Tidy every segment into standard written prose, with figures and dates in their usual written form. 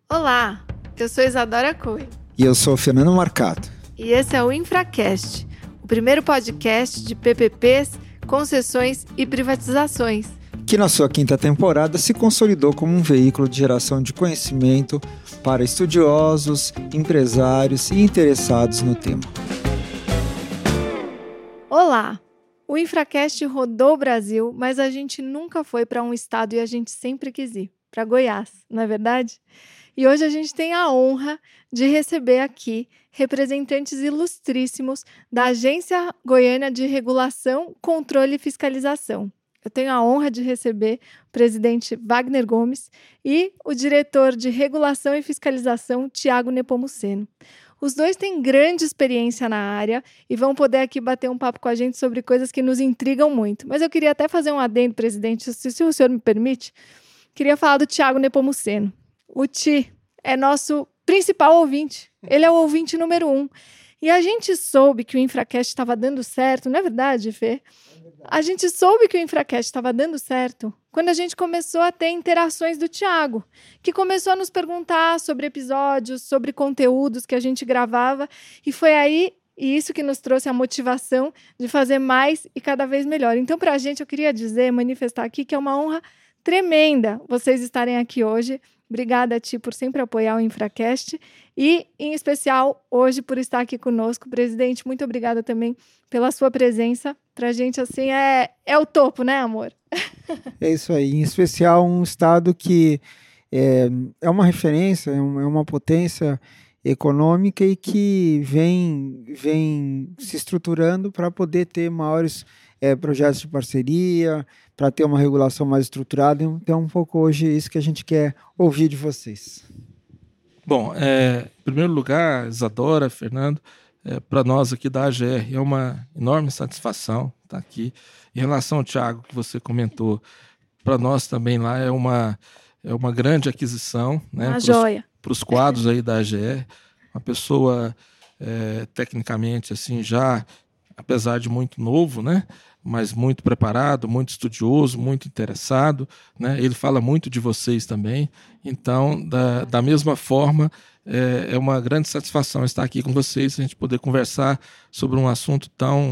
Olá, eu sou Isadora Cohen. E eu sou o Fernando Marcato. E esse é o InfraCast, o primeiro podcast de PPPs, concessões e privatizações. Que na sua quinta temporada se consolidou como um veículo de geração de conhecimento para estudiosos, empresários e interessados no tema. Olá! O InfraCast rodou o Brasil, mas a gente nunca foi para um estado e a gente sempre quis ir, para Goiás, não é verdade? E hoje a gente tem a honra de receber aqui representantes ilustríssimos da Agência Goiana de Regulação, Controle e Fiscalização. Eu tenho a honra de receber o presidente Wagner Gomes e o diretor de Regulação e Fiscalização, Tiago Nepomuceno. Os dois têm grande experiência na área e vão poder aqui bater um papo com a gente sobre coisas que nos intrigam muito. Mas eu queria até fazer um adendo, presidente, se o senhor me permite. Queria falar do Tiago Nepomuceno. O Ti é nosso principal ouvinte. Ele é o ouvinte número 1. E a gente soube que o InfraCast estava dando certo, não é verdade, Fê? A gente soube que o InfraCast estava dando certo quando a gente começou a ter interações do Tiago, que começou a nos perguntar sobre episódios, sobre conteúdos que a gente gravava, e foi aí e isso que nos trouxe a motivação de fazer mais e cada vez melhor. Então, para a gente, eu queria dizer, manifestar aqui que é uma honra tremenda vocês estarem aqui hoje. Obrigada, Ti, por sempre apoiar o InfraCast e, em especial, hoje por estar aqui conosco. Presidente, muito obrigada também pela sua presença. Pra gente, assim, é o topo, né, amor? É isso aí. Em especial, um estado que é uma referência, é uma potência econômica e que vem se estruturando para poder ter maiores projetos de parceria, para ter uma regulação mais estruturada. Então, um pouco hoje isso que a gente quer ouvir de vocês. Bom, em primeiro lugar, Isadora, Fernando, para nós aqui da AGR é uma enorme satisfação estar aqui. Em relação ao Tiago, que você comentou, para nós também lá é uma grande aquisição, né, uma joia para os quadros aí da AGR. Uma pessoa tecnicamente assim já, apesar de muito novo, né, mas muito preparado, muito estudioso, muito interessado, né? Ele fala muito de vocês também. Então, da mesma forma, é uma grande satisfação estar aqui com vocês, a gente poder conversar sobre um assunto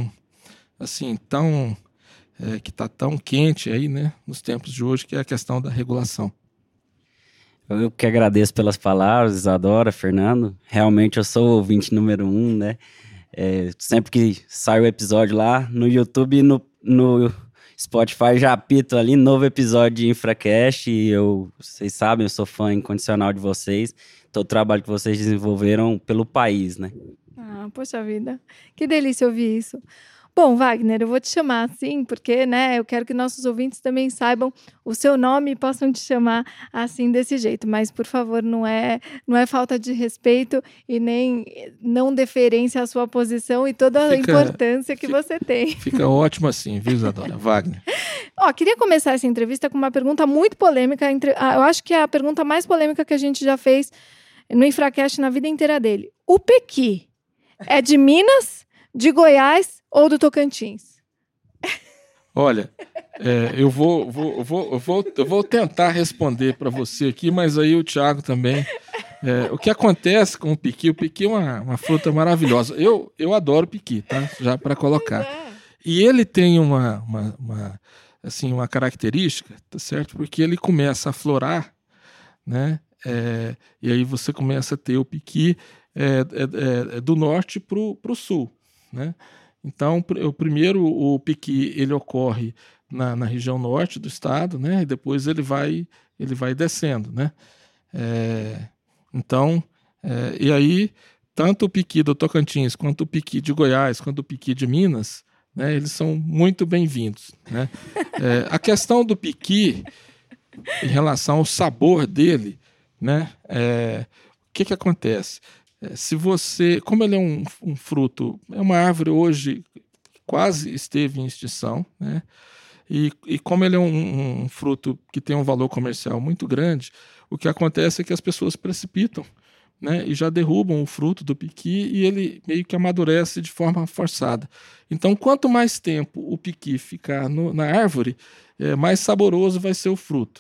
que está tão quente aí, né, nos tempos de hoje, que é a questão da regulação. Eu que agradeço pelas palavras, Isadora, Fernando. Realmente eu sou o ouvinte número 1, né? Sempre que sai o episódio lá no YouTube e no Spotify já apito ali, novo episódio de InfraCast, e vocês sabem, eu sou fã incondicional de vocês, todo o trabalho que vocês desenvolveram pelo país, né? Ah, poxa vida, que delícia ouvir isso. Bom, Wagner, eu vou te chamar assim, porque, né, eu quero que nossos ouvintes também saibam o seu nome e possam te chamar assim, desse jeito. Mas, por favor, não é falta de respeito e nem não deferência à sua posição e toda a importância que você tem. Fica ótimo assim, viu, Isadora? Wagner. Queria começar essa entrevista com uma pergunta muito polêmica. Eu acho que é a pergunta mais polêmica que a gente já fez no InfraCast na vida inteira dele. O Pequi é de Minas, de Goiás ou do Tocantins? Olha, eu vou tentar responder para você aqui, mas aí o Tiago também. O que acontece com o Pequi é uma fruta maravilhosa. Eu adoro Pequi, tá? Já para colocar. E ele tem uma característica, tá certo? Porque ele começa a florar, né? E aí você começa a ter o Pequi do norte para o sul, né? Então, o Pequi ele ocorre na região norte do estado, né? E depois ele vai descendo, né? E aí, tanto o Pequi do Tocantins, quanto o Pequi de Goiás, quanto o Pequi de Minas, né? Eles são muito bem-vindos, né? A questão do Pequi, em relação ao sabor dele, né? O que acontece? Como ele é um fruto, é uma árvore hoje que quase esteve em extinção, né? E como ele é um fruto que tem um valor comercial muito grande, o que acontece é que as pessoas precipitam, né? E já derrubam o fruto do Pequi e ele meio que amadurece de forma forçada. Então, quanto mais tempo o Pequi ficar na árvore, mais saboroso vai ser o fruto.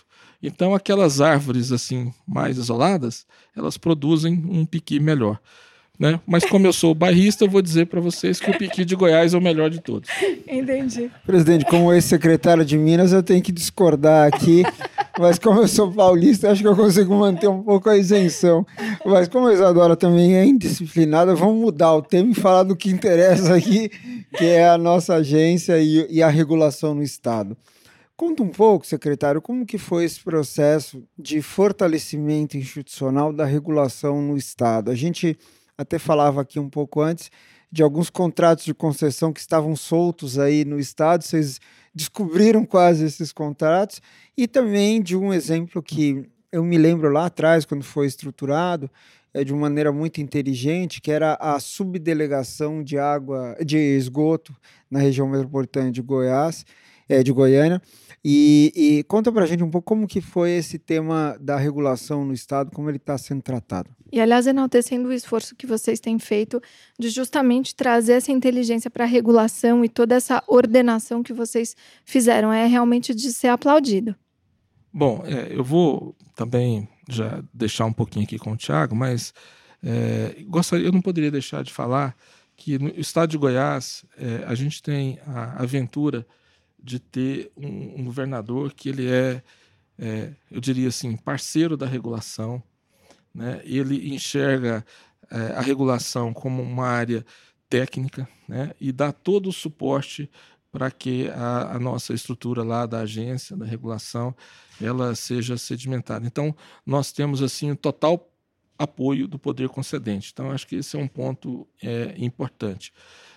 Então, aquelas árvores assim mais isoladas, elas produzem um piqui melhor. Né? Mas como eu sou bairrista, eu vou dizer para vocês que o piqui de Goiás é o melhor de todos. Entendi. Presidente, como ex-secretário de Minas, eu tenho que discordar aqui, mas como eu sou paulista, acho que eu consigo manter um pouco a isenção. Mas como a Isadora também é indisciplinada, vamos mudar o tema e falar do que interessa aqui, que é a nossa agência e a regulação no Estado. Conta um pouco, secretário, como que foi esse processo de fortalecimento institucional da regulação no Estado? A gente até falava aqui um pouco antes de alguns contratos de concessão que estavam soltos aí no Estado, vocês descobriram quase esses contratos, e também de um exemplo que eu me lembro lá atrás, quando foi estruturado, de uma maneira muito inteligente, que era a subdelegação de água, de esgoto na região metropolitana de Goiás, de Goiânia. E conta pra gente um pouco como que foi esse tema da regulação no Estado, como ele está sendo tratado. E, aliás, enaltecendo o esforço que vocês têm feito de justamente trazer essa inteligência para a regulação e toda essa ordenação que vocês fizeram. É realmente de ser aplaudido. Bom, eu vou também já deixar um pouquinho aqui com o Thiago, mas eu não poderia deixar de falar que no estado de Goiás a gente tem a aventura de ter um governador que ele eu diria assim, parceiro da regulação, né? Ele enxerga a regulação como uma área técnica, né? E dá todo o suporte para que a nossa estrutura lá da agência, da regulação, ela seja sedimentada. Então, nós temos assim o total apoio do poder concedente. Então, acho que esse é um ponto importante.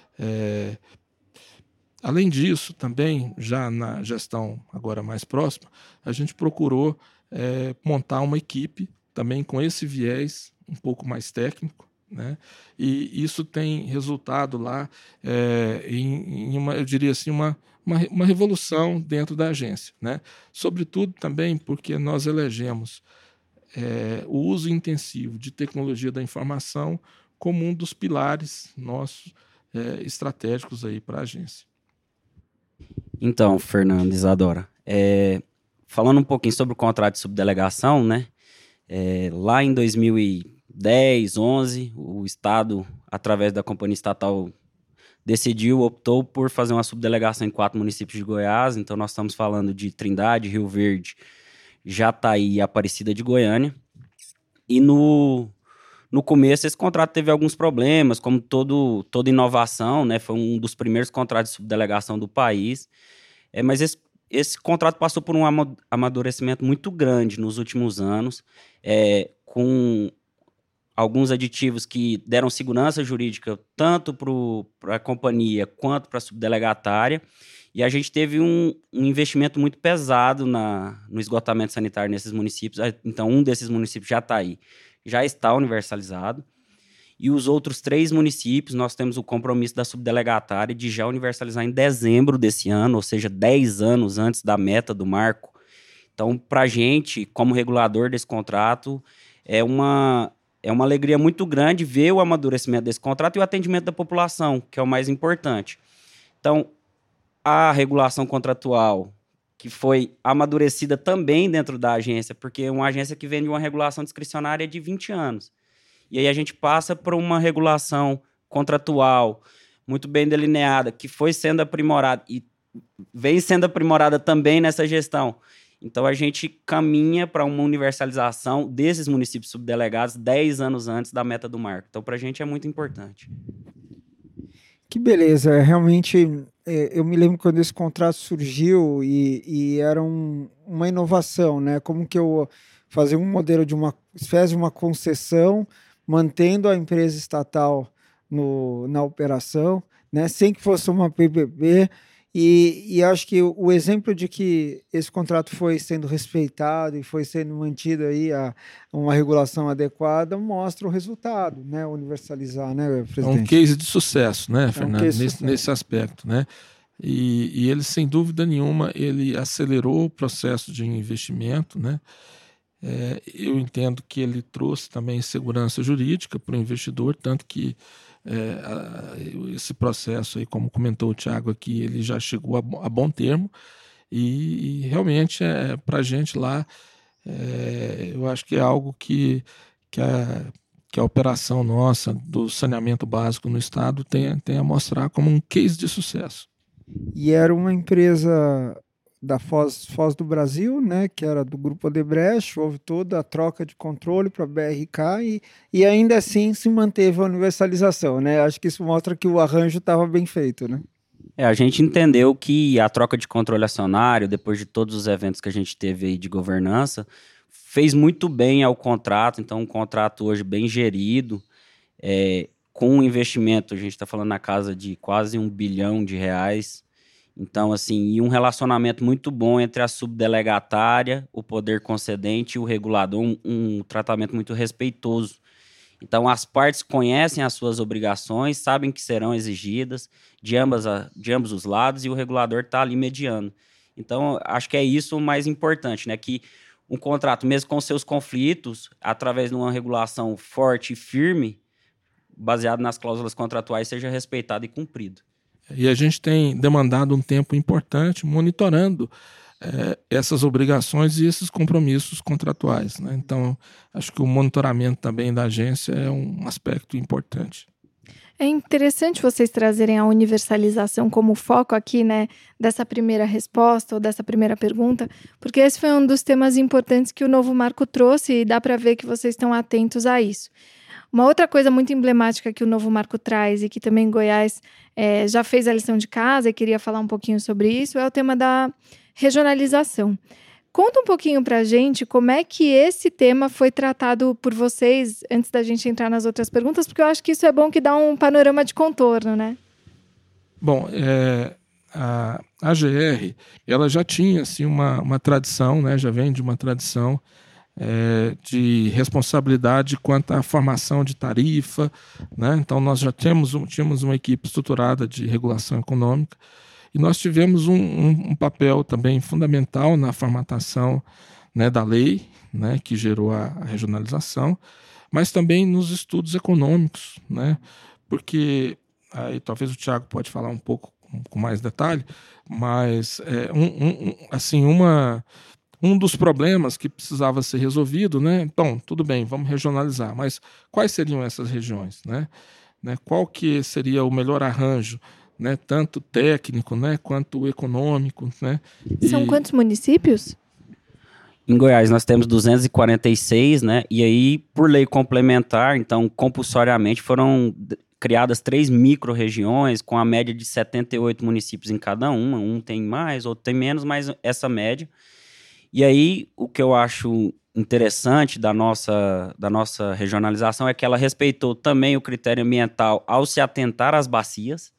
Além disso, também, já na gestão agora mais próxima, a gente procurou montar uma equipe também com esse viés um pouco mais técnico, né? E isso tem resultado lá em uma, eu diria assim, uma revolução dentro da agência, né? Sobretudo também porque nós elegemos o uso intensivo de tecnologia da informação como um dos pilares nossos estratégicos aí para a agência. Então, Fernando, Isadora, falando um pouquinho sobre o contrato de subdelegação, né? Lá em 2010, 11, o Estado, através da companhia estatal, optou por fazer uma subdelegação em 4 municípios de Goiás. Então, nós estamos falando de Trindade, Rio Verde, Jataí e Aparecida de Goiânia. E no começo, esse contrato teve alguns problemas, como toda inovação, né? Foi um dos primeiros contratos de subdelegação do país. Mas esse contrato passou por um amadurecimento muito grande nos últimos anos, com alguns aditivos que deram segurança jurídica tanto para a companhia quanto para a subdelegatária. E a gente teve um investimento muito pesado no esgotamento sanitário nesses municípios. Então, um desses municípios já está universalizado. E os outros 3 municípios, nós temos o compromisso da subdelegatária de já universalizar em dezembro desse ano, ou seja, 10 anos antes da meta do marco. Então, para a gente, como regulador desse contrato, é uma alegria muito grande ver o amadurecimento desse contrato e o atendimento da população, que é o mais importante. Então, a regulação contratual, que foi amadurecida também dentro da agência, porque é uma agência que vem de uma regulação discricionária de 20 anos. E aí a gente passa por uma regulação contratual muito bem delineada, que foi sendo aprimorada e vem sendo aprimorada também nessa gestão. Então a gente caminha para uma universalização desses municípios subdelegados 10 anos antes da meta do marco. Então para a gente é muito importante. Que beleza, realmente eu me lembro quando esse contrato surgiu e era uma inovação, né? Como que eu fazia um modelo de uma espécie de uma concessão, mantendo a empresa estatal na operação, né? Sem que fosse uma PPP, e acho que o exemplo de que esse contrato foi sendo respeitado e foi sendo mantido aí uma regulação adequada mostra o resultado, né? Universalizar, né, presidente? É um case de sucesso, né, Fernando, nesse aspecto, né? E ele, sem dúvida nenhuma, ele acelerou o processo de investimento, né? Eu entendo que ele trouxe também segurança jurídica para o investidor, tanto que esse processo, aí, como comentou o Thiago aqui, ele já chegou a bom termo e realmente para a gente lá eu acho que é algo que a operação nossa do saneamento básico no estado tem a mostrar como um case de sucesso. E era uma empresa da Foz do Brasil, né, que era do Grupo Odebrecht, houve toda a troca de controle para a BRK e ainda assim se manteve a universalização, né? Acho que isso mostra que o arranjo estava bem feito, né? A gente entendeu que a troca de controle acionário, depois de todos os eventos que a gente teve aí de governança, fez muito bem ao contrato. Então, um contrato hoje bem gerido, com um investimento, a gente está falando na casa de quase R$1 bilhão. Então, assim, e um relacionamento muito bom entre a subdelegatária, o poder concedente e o regulador, um tratamento muito respeitoso. Então, as partes conhecem as suas obrigações, sabem que serão exigidas de ambos os lados e o regulador está ali mediando. Então, acho que é isso o mais importante, né? Que um contrato, mesmo com seus conflitos, através de uma regulação forte e firme, baseado nas cláusulas contratuais, seja respeitado e cumprido. E a gente tem demandado um tempo importante monitorando essas obrigações e esses compromissos contratuais, né? Então, acho que o monitoramento também da agência é um aspecto importante. É interessante vocês trazerem a universalização como foco aqui, né, dessa primeira resposta ou dessa primeira pergunta, porque esse foi um dos temas importantes que o novo marco trouxe e dá para ver que vocês estão atentos a isso. Uma outra coisa muito emblemática que o novo marco traz e que também Goiás já fez a lição de casa e queria falar um pouquinho sobre isso é o tema da regionalização. Conta um pouquinho pra gente como é que esse tema foi tratado por vocês antes da gente entrar nas outras perguntas, porque eu acho que isso é bom que dá um panorama de contorno, né? Bom, a AGR, ela já tinha assim, uma tradição, né? Já vem de uma tradição de responsabilidade quanto à formação de tarifa, né? Então, nós já tínhamos uma equipe estruturada de regulação econômica e nós tivemos um papel também fundamental na formatação, né, da lei, né, que gerou a regionalização, mas também nos estudos econômicos, né? Porque, aí talvez o Thiago pode falar um pouco com mais detalhe, mas um dos problemas que precisava ser resolvido, né? Bom, tudo bem, vamos regionalizar, mas quais seriam essas regiões, né? Qual que seria o melhor arranjo, né? Tanto técnico, né? Quanto econômico, né? São quantos municípios? Em Goiás nós temos 246, né? E aí, por lei complementar, então, compulsoriamente foram criadas 3 micro-regiões com a média de 78 municípios em cada uma. Um tem mais, outro tem menos, mas essa média. E aí, o que eu acho interessante da nossa regionalização é que ela respeitou também o critério ambiental ao se atentar às bacias.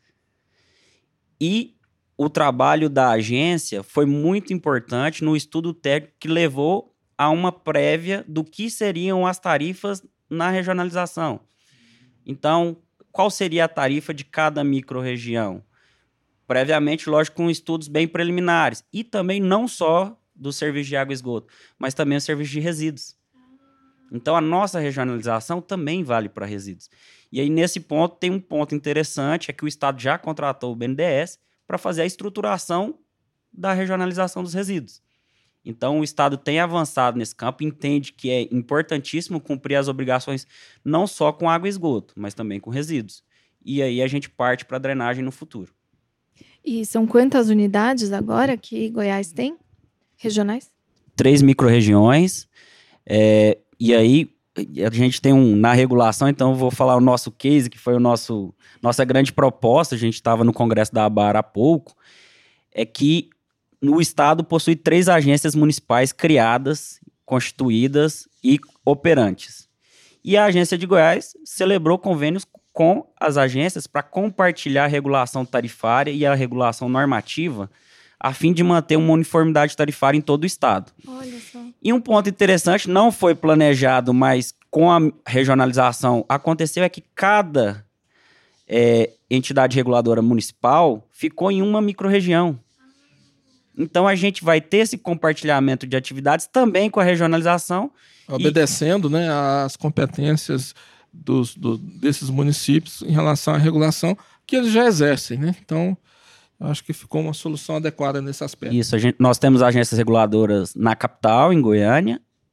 E o trabalho da agência foi muito importante no estudo técnico que levou a uma prévia do que seriam as tarifas na regionalização. Então, qual seria a tarifa de cada micro-região? Previamente, lógico, com estudos bem preliminares. E também não só do serviço de água e esgoto, mas também o serviço de resíduos. Então, a nossa regionalização também vale para resíduos. E aí, nesse ponto, tem um ponto interessante, é que o Estado já contratou o BNDES para fazer a estruturação da regionalização dos resíduos. Então, o Estado tem avançado nesse campo, entende que é importantíssimo cumprir as obrigações não só com água e esgoto, mas também com resíduos. E aí, a gente parte para a drenagem no futuro. E são quantas unidades agora que Goiás tem? Regionais? 3 micro-regiões, e aí a gente tem na regulação, então eu vou falar o nosso case, que foi nossa grande proposta, a gente estava no Congresso da ABAR há pouco, é que o Estado possui 3 agências municipais criadas, constituídas e operantes. E a agência de Goiás celebrou convênios com as agências para compartilhar a regulação tarifária e a regulação normativa a fim de manter uma uniformidade tarifária em todo o estado. Olha só. E um ponto interessante, não foi planejado, mas com a regionalização aconteceu, é que cada entidade reguladora municipal ficou em uma micro-região. Então, a gente vai ter esse compartilhamento de atividades também com a regionalização. Obedecendo, né, às competências desses municípios em relação à regulação que eles já exercem, né? Então, acho que ficou uma solução adequada nesse aspecto. Isso, nós temos agências reguladoras na capital, em Goiânia,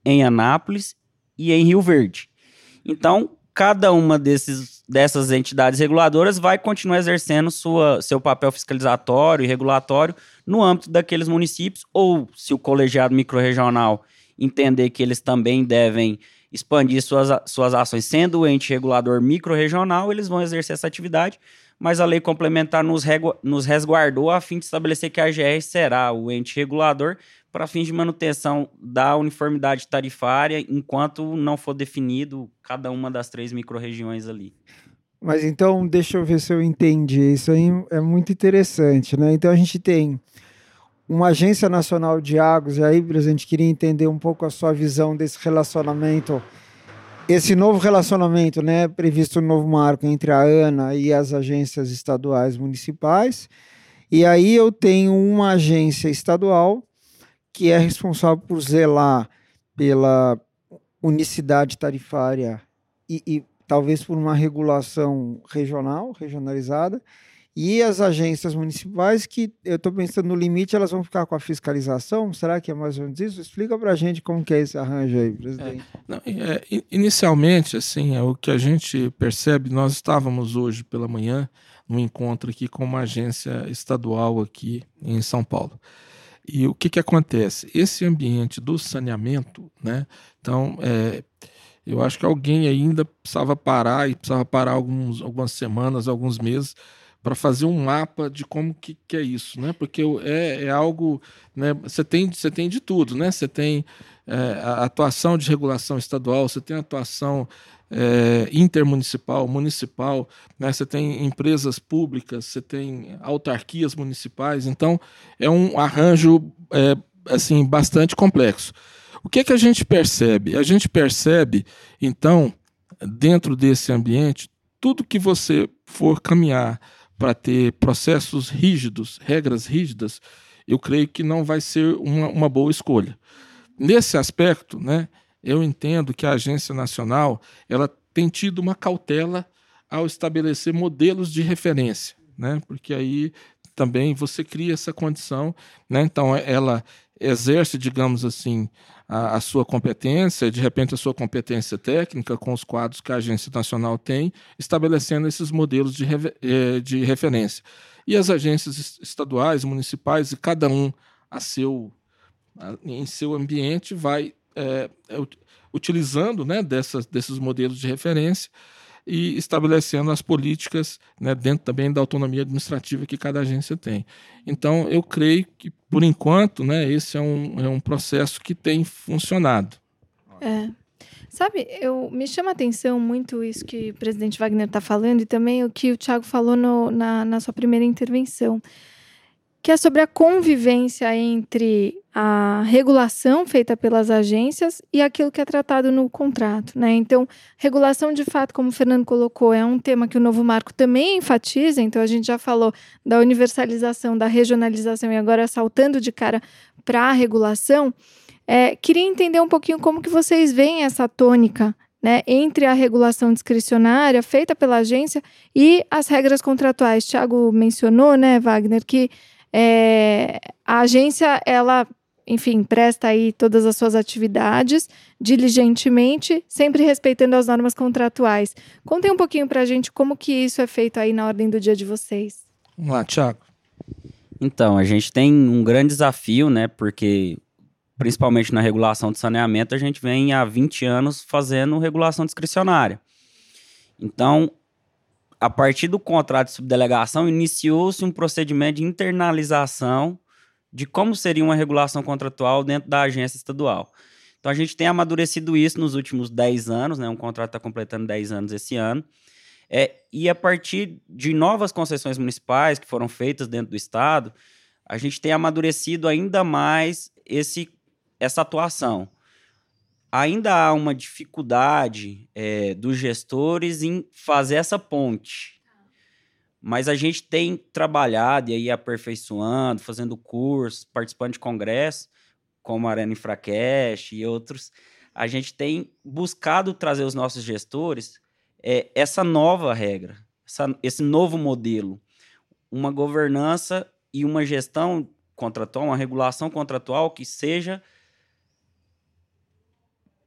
em Anápolis e em Rio Verde. Então, cada uma dessas entidades reguladoras vai continuar exercendo seu papel fiscalizatório e regulatório no âmbito daqueles municípios, ou se o colegiado microrregional entender que eles também devem expandir suas ações sendo o ente regulador microrregional, eles vão exercer essa atividade, mas a lei complementar nos resguardou a fim de estabelecer que a AGR será o ente regulador para fins de manutenção da uniformidade tarifária, enquanto não for definido cada uma das 3 microrregiões ali. Mas então, deixa eu ver se eu entendi. Isso aí é muito interessante, né? Então, a gente tem uma Agência Nacional de Águas, e aí, presidente, queria entender um pouco a sua visão desse relacionamento, esse novo relacionamento, né, previsto no novo marco entre a ANA e as agências estaduais municipais. E aí eu tenho uma agência estadual que é responsável por zelar pela unicidade tarifária e talvez por uma regulação regionalizada, e as agências municipais que, eu estou pensando no limite, elas vão ficar com a fiscalização? Será que é mais ou menos isso? Explica para a gente como que é esse arranjo aí, presidente. Inicialmente, assim, o que a gente percebe, nós estávamos hoje pela manhã num encontro aqui com uma agência estadual aqui em São Paulo. E o que acontece? Esse ambiente do saneamento, né? Então, eu acho que alguém ainda precisava parar algumas semanas, alguns meses, para fazer um mapa de como que é isso, né? Porque é algo, né? Você tem de tudo, né? Você tem a atuação de regulação estadual, você tem a atuação intermunicipal, municipal, né? Você tem empresas públicas, você tem autarquias municipais, então é um arranjo assim, bastante complexo. O que a gente percebe? A gente percebe, então, dentro desse ambiente, tudo que você for caminhar para ter processos rígidos, regras rígidas, eu creio que não vai ser uma boa escolha. Nesse aspecto, né, eu entendo que a Agência Nacional ela tem tido uma cautela ao estabelecer modelos de referência, né, porque aí também você cria essa condição, né, então ela exerce, digamos assim, a sua competência, de repente a sua competência técnica com os quadros que a Agência Nacional tem, estabelecendo esses modelos de referência. E as agências estaduais, municipais, e cada um em seu ambiente vai utilizando, né, desses modelos de referência e estabelecendo as políticas, né, dentro também da autonomia administrativa que cada agência tem. Então, eu creio que, por enquanto, né, esse é um processo que tem funcionado. Sabe, me chama a atenção muito isso que o presidente Wagner está falando e também o que o Thiago falou na sua primeira intervenção, que é sobre a convivência entre a regulação feita pelas agências e aquilo que é tratado no contrato, né? Então, regulação, de fato, como o Fernando colocou, é um tema que o novo marco também enfatiza. Então, a gente já falou da universalização, da regionalização e agora saltando de cara para a regulação. Queria entender um pouquinho como que vocês veem essa tônica, né, entre a regulação discricionária feita pela agência e as regras contratuais. Thiago mencionou, né, Wagner, que a agência, ela, enfim, presta aí todas as suas atividades diligentemente, sempre respeitando as normas contratuais. Contem um pouquinho para a gente como que isso é feito aí na ordem do dia de vocês. Vamos lá, Thiago. Então, a gente tem um grande desafio, né, porque principalmente na regulação de saneamento, a gente vem há 20 anos fazendo regulação discricionária. Então, a partir do contrato de subdelegação, iniciou-se um procedimento de internalização de como seria uma regulação contratual dentro da agência estadual. Então, a gente tem amadurecido isso nos últimos 10 anos, né? Um contrato está completando 10 anos esse ano. E a partir de novas concessões municipais que foram feitas dentro do Estado, a gente tem amadurecido ainda mais essa atuação. Ainda há uma dificuldade dos gestores em fazer essa ponte. Mas a gente tem trabalhado e aí aperfeiçoando, fazendo cursos, participando de congressos, como a Arena Infracast e outros. A gente tem buscado trazer os nossos gestores essa nova regra, esse novo modelo. Uma governança e uma gestão contratual, uma regulação contratual que seja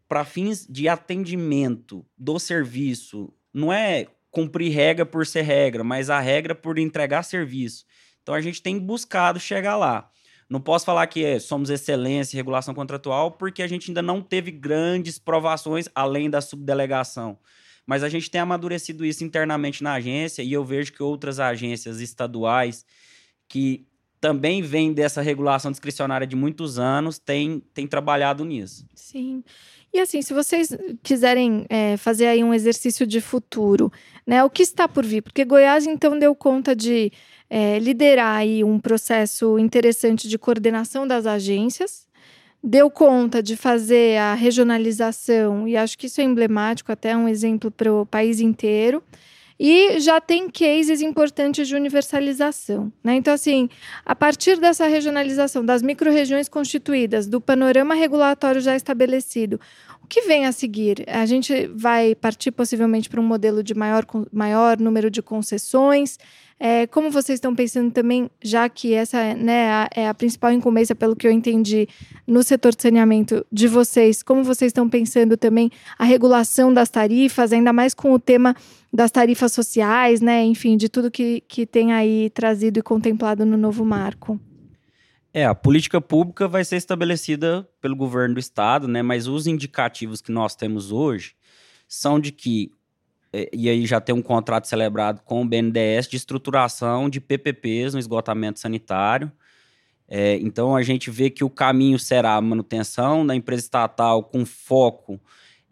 para fins de atendimento do serviço, não é cumprir regra por ser regra, mas a regra por entregar serviço. Então, a gente tem buscado chegar lá. Não posso falar que somos excelência em regulação contratual, porque a gente ainda não teve grandes provações além da subdelegação. Mas a gente tem amadurecido isso internamente na agência e eu vejo que outras agências estaduais que também vêm dessa regulação discricionária de muitos anos têm trabalhado nisso. Sim. E assim, se vocês quiserem fazer aí um exercício de futuro, né, o que está por vir? Porque Goiás, então, deu conta de liderar aí um processo interessante de coordenação das agências, deu conta de fazer a regionalização, e acho que isso é emblemático, até um exemplo para o país inteiro, e já tem cases importantes de universalização, né? Então, assim, a partir dessa regionalização, das micro-regiões constituídas, do panorama regulatório já estabelecido, o que vem a seguir? A gente vai partir possivelmente para um modelo de maior número de concessões. Como vocês estão pensando também, já que essa, né, é a principal incumbência, pelo que eu entendi, no setor de saneamento de vocês, como vocês estão pensando também a regulação das tarifas, ainda mais com o tema das tarifas sociais, né? Enfim, de tudo que tem aí trazido e contemplado no novo marco. A política pública vai ser estabelecida pelo governo do estado, né? Mas os indicativos que nós temos hoje são de que, e aí já tem um contrato celebrado com o BNDES de estruturação de PPPs no esgotamento sanitário. Então, a gente vê que o caminho será a manutenção da empresa estatal com foco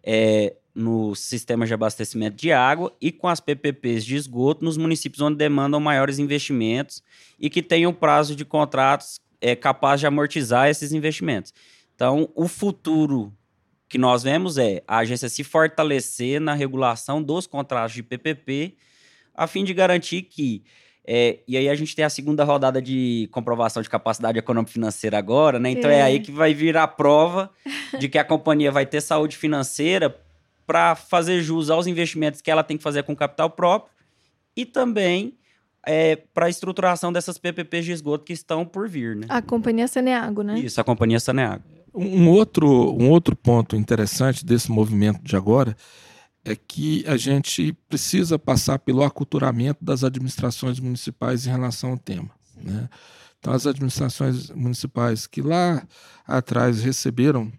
no sistema de abastecimento de água e com as PPPs de esgoto nos municípios onde demandam maiores investimentos e que tenham prazo de contratos capaz de amortizar esses investimentos. Então, o futuro que nós vemos é a agência se fortalecer na regulação dos contratos de PPP a fim de garantir que... e aí a gente tem a segunda rodada de comprovação de capacidade econômico-financeira agora, né? Então é aí que vai vir a prova de que a companhia vai ter saúde financeira para fazer jus aos investimentos que ela tem que fazer com capital próprio e também para a estruturação dessas PPPs de esgoto que estão por vir, né? A Companhia Saneago, né? Isso, a Companhia Saneago. Um outro ponto interessante desse movimento de agora é que a gente precisa passar pelo aculturamento das administrações municipais em relação ao tema, né? Então, as administrações municipais que lá atrás receberam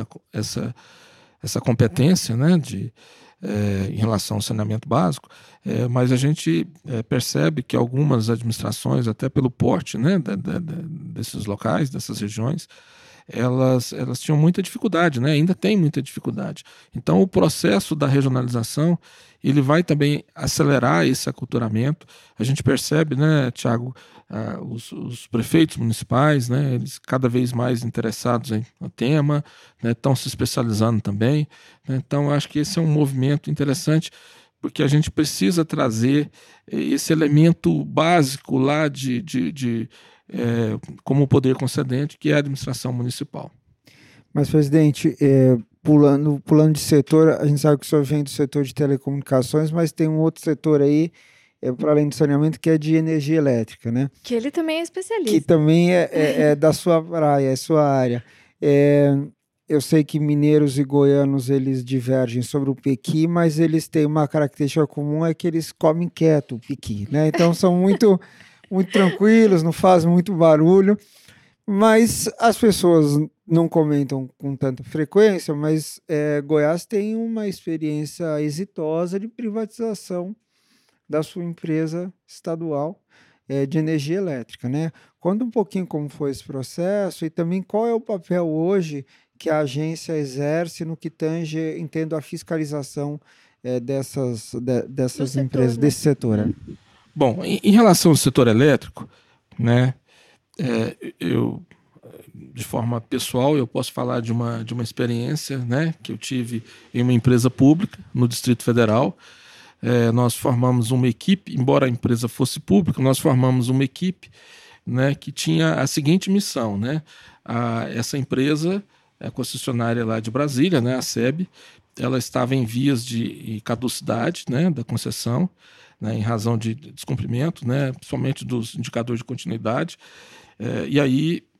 essa competência, né, em relação ao saneamento básico, mas a gente percebe que algumas administrações, até pelo porte, né, desses locais, dessas regiões, elas tinham muita dificuldade, né? Ainda tem muita dificuldade. Então, o processo da regionalização, ele vai também acelerar esse aculturamento. A gente percebe, né, Tiago, os prefeitos municipais, né, eles cada vez mais interessados no tema, né, estão se especializando também, né? Então, acho que esse é um movimento interessante, porque a gente precisa trazer esse elemento básico lá como poder concedente, que é a administração municipal. Mas, presidente, pulando de setor, a gente sabe que o senhor vem do setor de telecomunicações, mas tem um outro setor aí, para além do saneamento, que é de energia elétrica, né? Que ele também é especialista. Que também é da sua praia, é sua área. Eu sei que mineiros e goianos, eles divergem sobre o pequi, mas eles têm uma característica comum, é que eles comem quieto o pequi, né? Então, são muito tranquilos, não fazem muito barulho, mas as pessoas não comentam com tanta frequência, mas Goiás tem uma experiência exitosa de privatização da sua empresa estadual de energia elétrica, né? Conta um pouquinho como foi esse processo e também qual é o papel hoje que a agência exerce no que tange, entendo, a fiscalização dessas empresas, né? desse setor, né? Bom, em relação ao setor elétrico, né, eu, de forma pessoal, eu posso falar de uma experiência, né, que eu tive em uma empresa pública no Distrito Federal. Nós formamos uma equipe, embora a empresa fosse pública, nós formamos uma equipe, né, que tinha a seguinte missão, né, essa empresa, a concessionária lá de Brasília, né, a SEB, ela estava em vias de caducidade, né, da concessão, né, em razão de descumprimento, né, principalmente dos indicadores de continuidade, e aí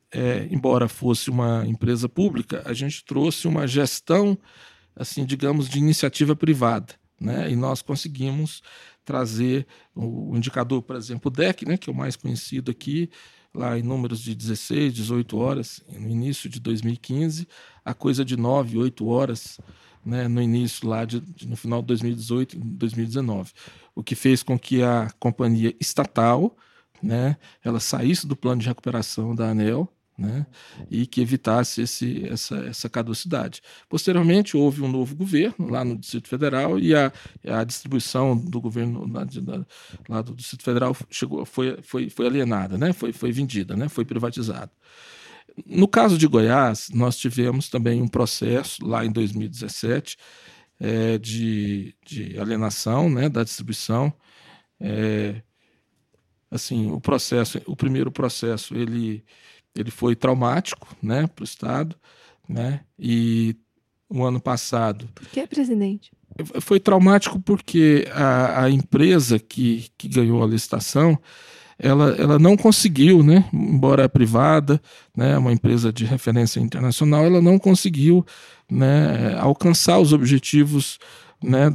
embora fosse uma empresa pública, a gente trouxe uma gestão, assim, digamos, de iniciativa privada, né? E nós conseguimos trazer o indicador, por exemplo, o DEC, né, que é o mais conhecido aqui, lá em números de 16, 18 horas, no início de 2015, a coisa de 9, 8 horas, né, no início, lá no final de 2018 e 2019. O que fez com que a companhia estatal, né, ela saísse do plano de recuperação da ANEEL, né, e que evitasse essa caducidade. Posteriormente, houve um novo governo lá no Distrito Federal e a distribuição do governo lá do Distrito Federal foi alienada, né, foi vendida, né, foi privatizada. No caso de Goiás, nós tivemos também um processo lá em 2017 de alienação, né, da distribuição. Assim, o primeiro processo ele foi traumático, né, para o Estado, né, e o ano passado... Por que, presidente? Foi traumático porque a empresa que ganhou a licitação, ela não conseguiu, né, embora privada, né, uma empresa de referência internacional, ela não conseguiu, né, alcançar os objetivos, né,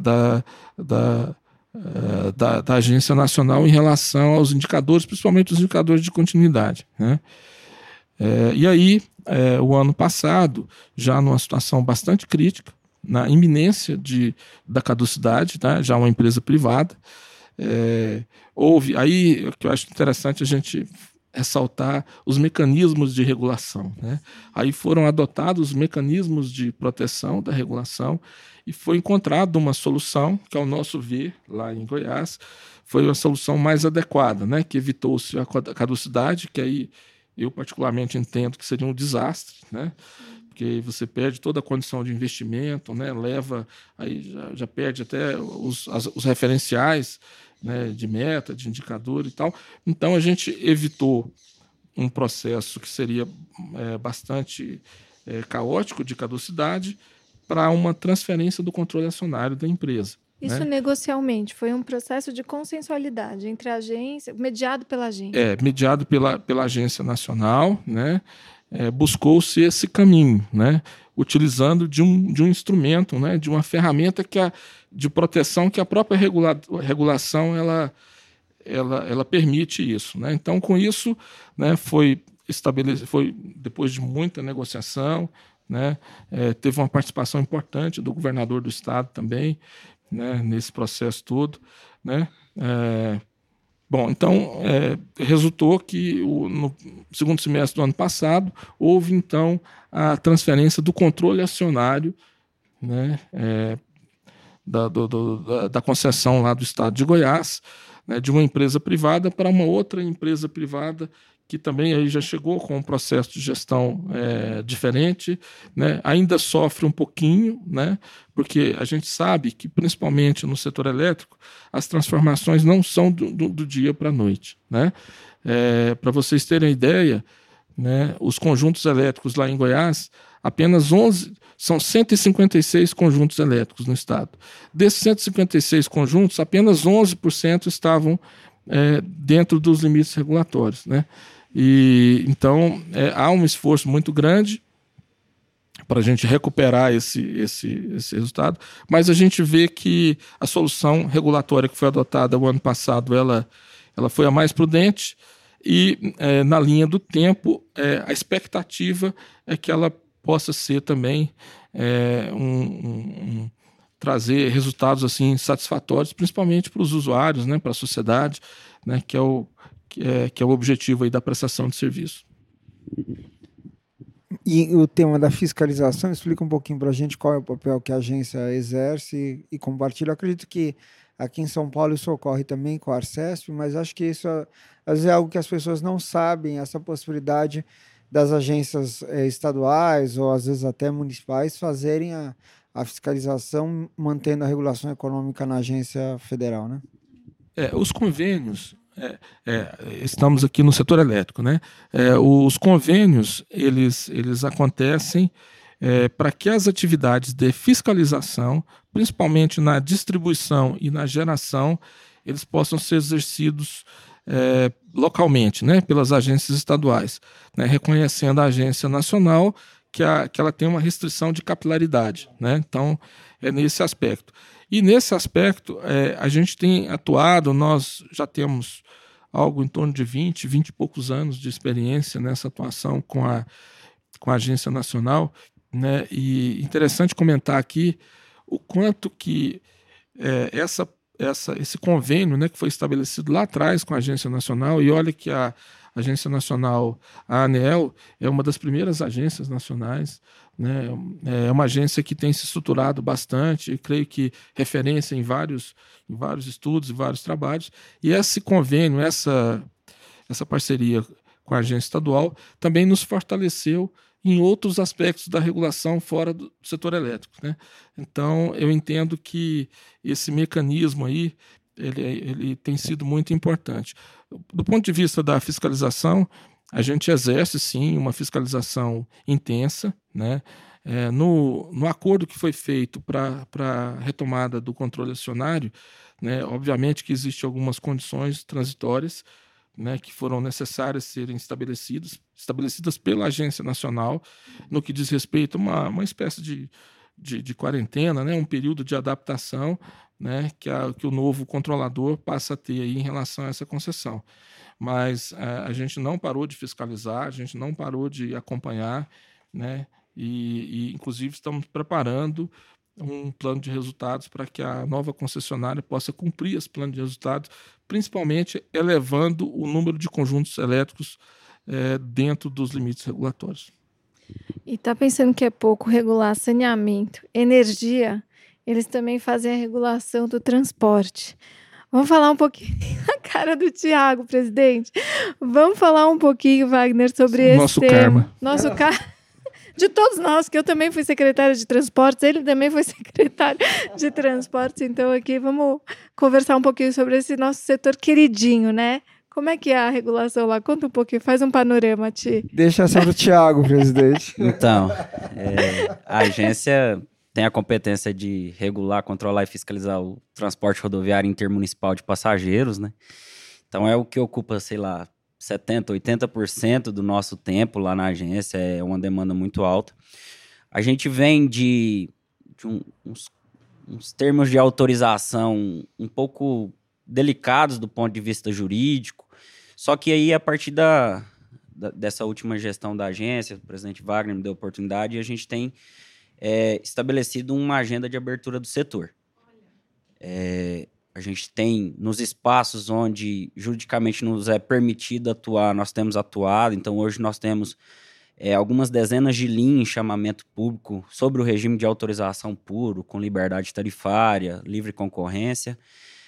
da Agência Nacional em relação aos indicadores, principalmente os indicadores de continuidade, né? E aí, o ano passado, já numa situação bastante crítica, na iminência da caducidade, tá? Já uma empresa privada, houve, aí o que eu acho interessante a gente ressaltar os mecanismos de regulação, né? Aí foram adotados os mecanismos de proteção da regulação e foi encontrada uma solução que, ao nosso ver, lá em Goiás, foi a solução mais adequada, né? Que evitou-se a caducidade, que aí eu particularmente entendo que seria um desastre, né? Porque você perde toda a condição de investimento, né? Leva, aí já perde até os referenciais, né, de meta, de indicador e tal. Então, a gente evitou um processo que seria bastante caótico de caducidade para uma transferência do controle acionário da empresa. Isso, né? Negocialmente, foi um processo de consensualidade entre a agência, mediado pela agência. Mediado pela Agência Nacional, né? Buscou-se esse caminho, né? Utilizando de um instrumento, né? De uma ferramenta de proteção que a própria regulação ela permite isso, né? Então, com isso, né, foi depois de muita negociação, né, teve uma participação importante do governador do estado também, né, nesse processo todo, né? Bom, então, resultou que no segundo semestre do ano passado houve, então, a transferência do controle acionário, né, da concessão lá do estado de Goiás, né, de uma empresa privada para uma outra empresa privada que também aí já chegou com um processo de gestão diferente, né, ainda sofre um pouquinho, né, porque a gente sabe que, principalmente no setor elétrico, as transformações não são do dia para a noite, né? Para vocês terem ideia, né, os conjuntos elétricos lá em Goiás, apenas 11, são 156 conjuntos elétricos no estado. Desses 156 conjuntos, apenas 11% estavam dentro dos limites regulatórios, né? E então há um esforço muito grande para a gente recuperar esse resultado, mas a gente vê que a solução regulatória que foi adotada o ano passado ela foi a mais prudente e na linha do tempo a expectativa é que ela possa ser também trazer resultados assim satisfatórios, principalmente para os usuários, né, para a sociedade, né, que é o objetivo aí da prestação de serviço. E o tema da fiscalização, explica um pouquinho para a gente qual é o papel que a agência exerce e compartilha. Eu acredito que aqui em São Paulo isso ocorre também com a Arcesp, mas acho que isso às vezes é algo que as pessoas não sabem, essa possibilidade das agências estaduais ou às vezes até municipais fazerem a fiscalização mantendo a regulação econômica na agência federal, né? Os convênios, estamos aqui no setor elétrico, né? Os convênios, eles acontecem para que as atividades de fiscalização, principalmente na distribuição e na geração, eles possam ser exercidos localmente, né, pelas agências estaduais, né, reconhecendo a agência nacional que ela tem uma restrição de capilaridade, né? Então, é nesse aspecto. E nesse aspecto, a gente tem atuado, nós já temos algo em torno de 20 e poucos anos de experiência nessa atuação com a agência nacional, né? E interessante comentar aqui o quanto que esse convênio, né, que foi estabelecido lá atrás com a agência nacional, e olha que a agência nacional, a ANEEL, é uma das primeiras agências nacionais, né? É uma agência que tem se estruturado bastante, e creio que referência em vários estudos e vários trabalhos, e esse convênio, essa parceria com a agência estadual também nos fortaleceu em outros aspectos da regulação fora do setor elétrico, né? Então, eu entendo que esse mecanismo aí, ele tem sido muito importante. Do ponto de vista da fiscalização, a gente exerce, sim, uma fiscalização intensa, né? No acordo que foi feito para a retomada do controle acionário, né, obviamente que existem algumas condições transitórias, né, que foram necessárias serem estabelecidas pela Agência Nacional, no que diz respeito a uma espécie de quarentena, né, um período de adaptação, né, que o novo controlador passa a ter aí em relação a essa concessão. Mas a gente não parou de fiscalizar, a gente não parou de acompanhar, né, e inclusive estamos preparando um plano de resultados para que a nova concessionária possa cumprir esse plano de resultados, principalmente elevando o número de conjuntos elétricos dentro dos limites regulatórios. E está pensando que é pouco regular saneamento, energia, eles também fazem a regulação do transporte. Vamos falar um pouquinho, a cara do Thiago, presidente. Vamos falar um pouquinho, Wagner, sobre esse nosso tema. Karma. Nosso karma. De todos nós, que eu também fui secretária de transportes, ele também foi secretário de transportes, então aqui vamos conversar um pouquinho sobre esse nosso setor queridinho, né? Como é que é a regulação lá? Conta um pouquinho, faz um panorama, Ti. Deixa essa para o Thiago, presidente. Então, a agência tem a competência de regular, controlar e fiscalizar o transporte rodoviário intermunicipal de passageiros, né? Então é o que ocupa, sei lá, 70%, 80% do nosso tempo lá na agência, é uma demanda muito alta. A gente vem de uns termos de autorização um pouco delicados do ponto de vista jurídico, só que aí, a partir dessa última gestão da agência, o presidente Wagner me deu a oportunidade, e a gente tem estabelecido uma agenda de abertura do setor. A gente tem, nos espaços onde juridicamente nos é permitido atuar, nós temos atuado. Então, hoje nós temos algumas dezenas de linhas em chamamento público sobre o regime de autorização puro, com liberdade tarifária, livre concorrência,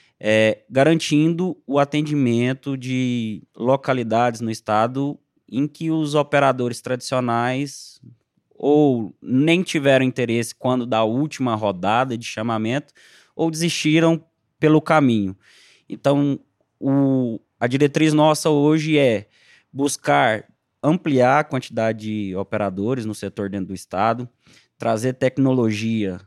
garantindo o atendimento de localidades no estado em que os operadores tradicionais ou nem tiveram interesse quando da última rodada de chamamento ou desistiram pelo caminho. Então, a diretriz nossa hoje é buscar ampliar a quantidade de operadores no setor dentro do estado, trazer tecnologia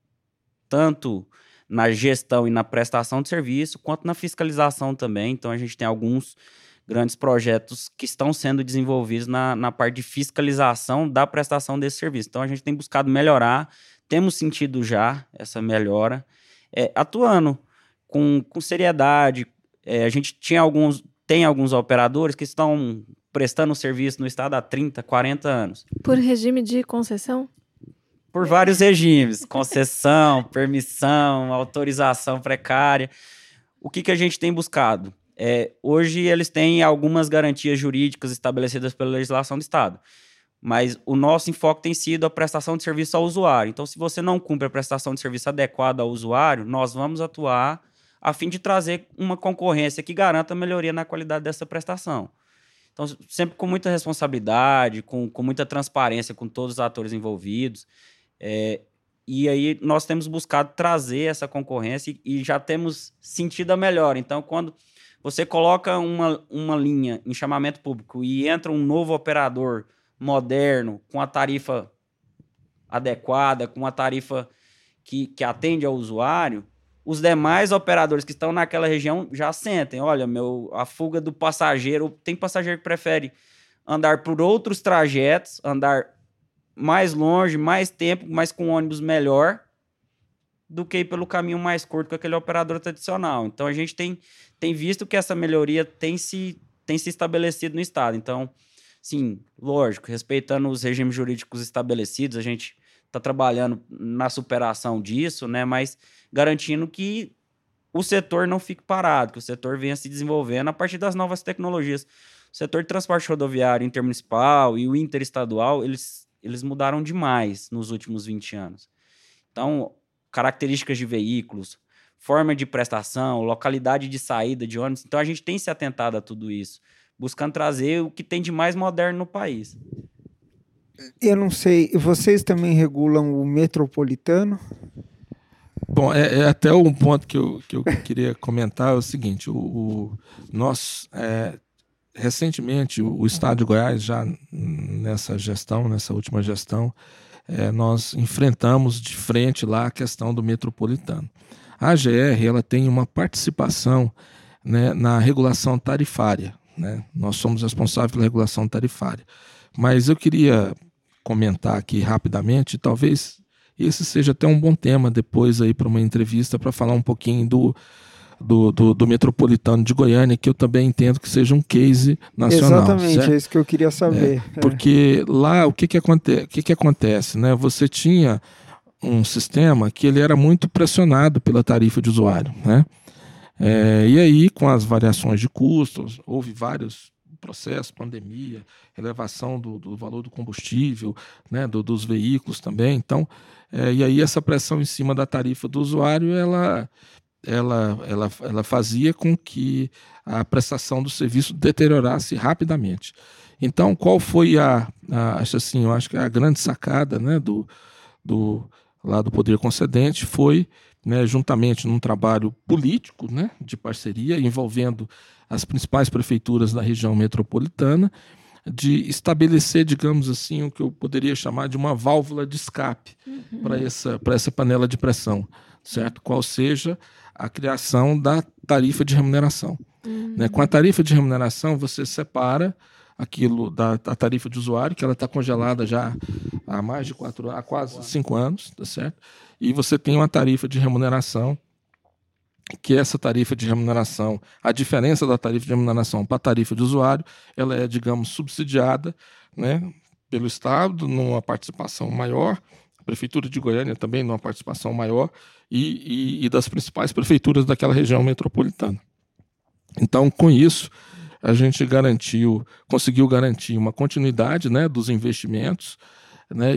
tanto na gestão e na prestação de serviço, quanto na fiscalização também. Então, a gente tem alguns grandes projetos que estão sendo desenvolvidos na parte de fiscalização da prestação desse serviço. Então, a gente tem buscado melhorar, temos sentido já essa melhora, atuando com seriedade. A gente tem alguns operadores que estão prestando serviço no estado há 30, 40 anos. Por regime de concessão? Por vários regimes, concessão, permissão, autorização precária. O que a gente tem buscado? Hoje eles têm algumas garantias jurídicas estabelecidas pela legislação do estado, mas o nosso enfoque tem sido a prestação de serviço ao usuário. Então, se você não cumpre a prestação de serviço adequada ao usuário, nós vamos atuar a fim de trazer uma concorrência que garanta a melhoria na qualidade dessa prestação. Então, sempre com muita responsabilidade, com muita transparência com todos os atores envolvidos. E aí nós temos buscado trazer essa concorrência e já temos sentido a melhora. Então, quando você coloca uma linha em chamamento público e entra um novo operador moderno, com a tarifa adequada, com a tarifa que atende ao usuário, os demais operadores que estão naquela região já sentem. Olha, a fuga do passageiro, tem passageiro que prefere andar por outros trajetos, andar mais longe, mais tempo, mas com ônibus melhor, do que ir pelo caminho mais curto com aquele operador tradicional. Então, a gente tem visto que essa melhoria tem se estabelecido no Estado. Então, sim, lógico, respeitando os regimes jurídicos estabelecidos, a gente está trabalhando na superação disso, né? Mas garantindo que o setor não fique parado, que o setor venha se desenvolvendo a partir das novas tecnologias. O setor de transporte rodoviário intermunicipal e o interestadual, eles mudaram demais nos últimos 20 anos. Então, características de veículos, forma de prestação, localidade de saída de ônibus. Então, a gente tem se atentado a tudo isso, buscando trazer o que tem de mais moderno no país. Eu não sei, vocês também regulam o metropolitano? Bom, é até um ponto que eu queria comentar é o seguinte, nós, recentemente, o Estado de Goiás, já nessa última gestão, nós enfrentamos de frente lá a questão do metropolitano. A AGR, ela tem uma participação, né, na regulação tarifária, né? Nós somos responsáveis pela regulação tarifária. Mas eu queria comentar aqui rapidamente, talvez esse seja até um bom tema depois aí para uma entrevista, para falar um pouquinho do metropolitano de Goiânia, que eu também entendo que seja um case nacional. Exatamente, certo? é isso que eu queria saber. Porque lá o que acontece, né? Você tinha um sistema que ele era muito pressionado pela tarifa de usuário, né? E aí, com as variações de custos, houve vários processos, pandemia, elevação do valor do combustível, né, dos veículos também. Então, e aí essa pressão em cima da tarifa do usuário, ela fazia com que a prestação do serviço deteriorasse rapidamente. Então, qual foi eu acho que a grande sacada, né, lá do Poder Concedente foi, né, juntamente num trabalho político, né, de parceria, envolvendo as principais prefeituras da região metropolitana, de estabelecer, digamos assim, o que eu poderia chamar de uma válvula de escape para essa panela de pressão, certo? Qual seja a criação da tarifa de remuneração. Né? Com a tarifa de remuneração, você separa aquilo da tarifa de usuário, que ela está congelada já há mais de há quase 5 anos, tá certo? E você tem uma tarifa de remuneração, que essa tarifa de remuneração, a diferença da tarifa de remuneração para a tarifa de usuário, ela é, digamos, subsidiada, né, pelo Estado, numa participação maior, a Prefeitura de Goiânia também numa participação maior, e das principais prefeituras daquela região metropolitana. Então, com isso, a gente conseguiu garantir uma continuidade, né, dos investimentos, né,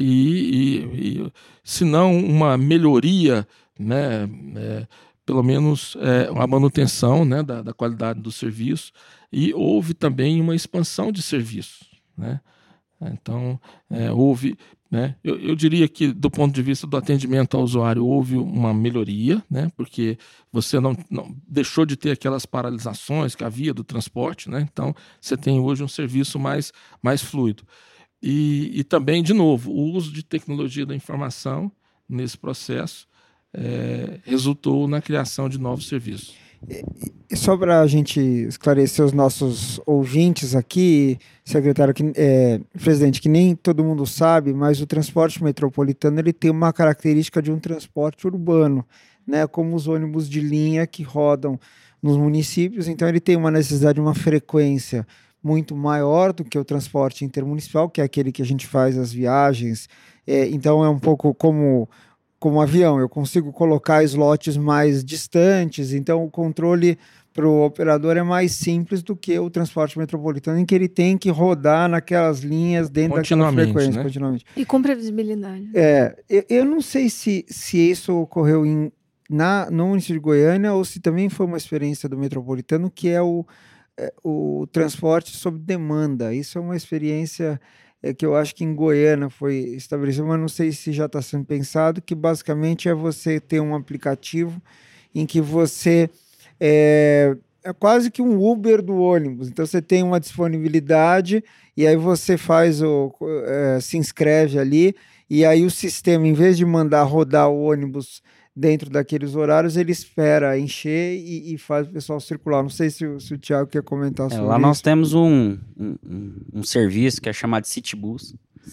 se não uma melhoria, né, pelo menos a manutenção, né, da qualidade do serviço, e houve também uma expansão de serviços, né? Então, houve, né, eu diria que do ponto de vista do atendimento ao usuário houve uma melhoria, né, porque você não deixou de ter aquelas paralisações que havia do transporte, né? Então você tem hoje um serviço mais fluido. E também, de novo, o uso de tecnologia da informação nesse processo resultou na criação de novos serviços. E só para a gente esclarecer os nossos ouvintes aqui, secretário, presidente, que nem todo mundo sabe, mas o transporte metropolitano ele tem uma característica de um transporte urbano, né, como os ônibus de linha que rodam nos municípios, então ele tem uma necessidade de uma frequência muito maior do que o transporte intermunicipal, que é aquele que a gente faz as viagens, então é um pouco como avião, eu consigo colocar slots mais distantes, então o controle para o operador é mais simples do que o transporte metropolitano, em que ele tem que rodar naquelas linhas dentro daquela frequência, né? Continuamente. E com previsibilidade. Eu não sei se isso ocorreu no município de Goiânia ou se também foi uma experiência do metropolitano, que é o transporte sob demanda. Isso é uma experiência que eu acho que em Goiânia foi estabelecido, mas não sei se já está sendo pensado, que basicamente é você ter um aplicativo em que você é quase que um Uber do ônibus. Então você tem uma disponibilidade e aí você se inscreve ali e aí o sistema, em vez de mandar rodar o ônibus dentro daqueles horários, ele espera encher e faz o pessoal circular. Não sei se o Thiago quer comentar sobre isso. Lá nós temos um serviço que é chamado de Citybus.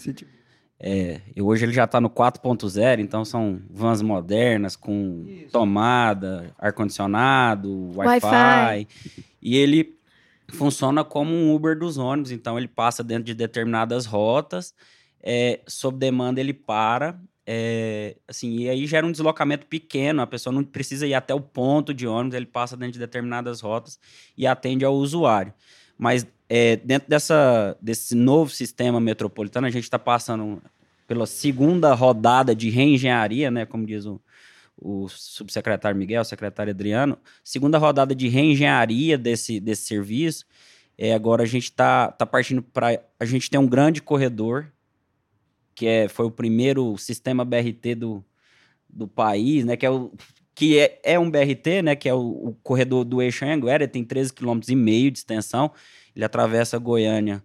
E hoje ele já está no 4.0, então são vans modernas com tomada, ar-condicionado, Wi-Fi. E ele funciona como um Uber dos ônibus, então ele passa dentro de determinadas rotas, sob demanda ele para, e aí gera um deslocamento pequeno, a pessoa não precisa ir até o ponto de ônibus, ele passa dentro de determinadas rotas e atende ao usuário. Mas dentro desse novo sistema metropolitano, a gente está passando pela segunda rodada de reengenharia, né, como diz o subsecretário Miguel, o secretário Adriano, segunda rodada de reengenharia desse serviço. Agora a gente está partindo para... A gente tem um grande corredor, foi o primeiro sistema BRT do país, né, que é um BRT, né, que é o corredor do eixo Anhanguera, ele tem 13,5 km de extensão, ele atravessa Goiânia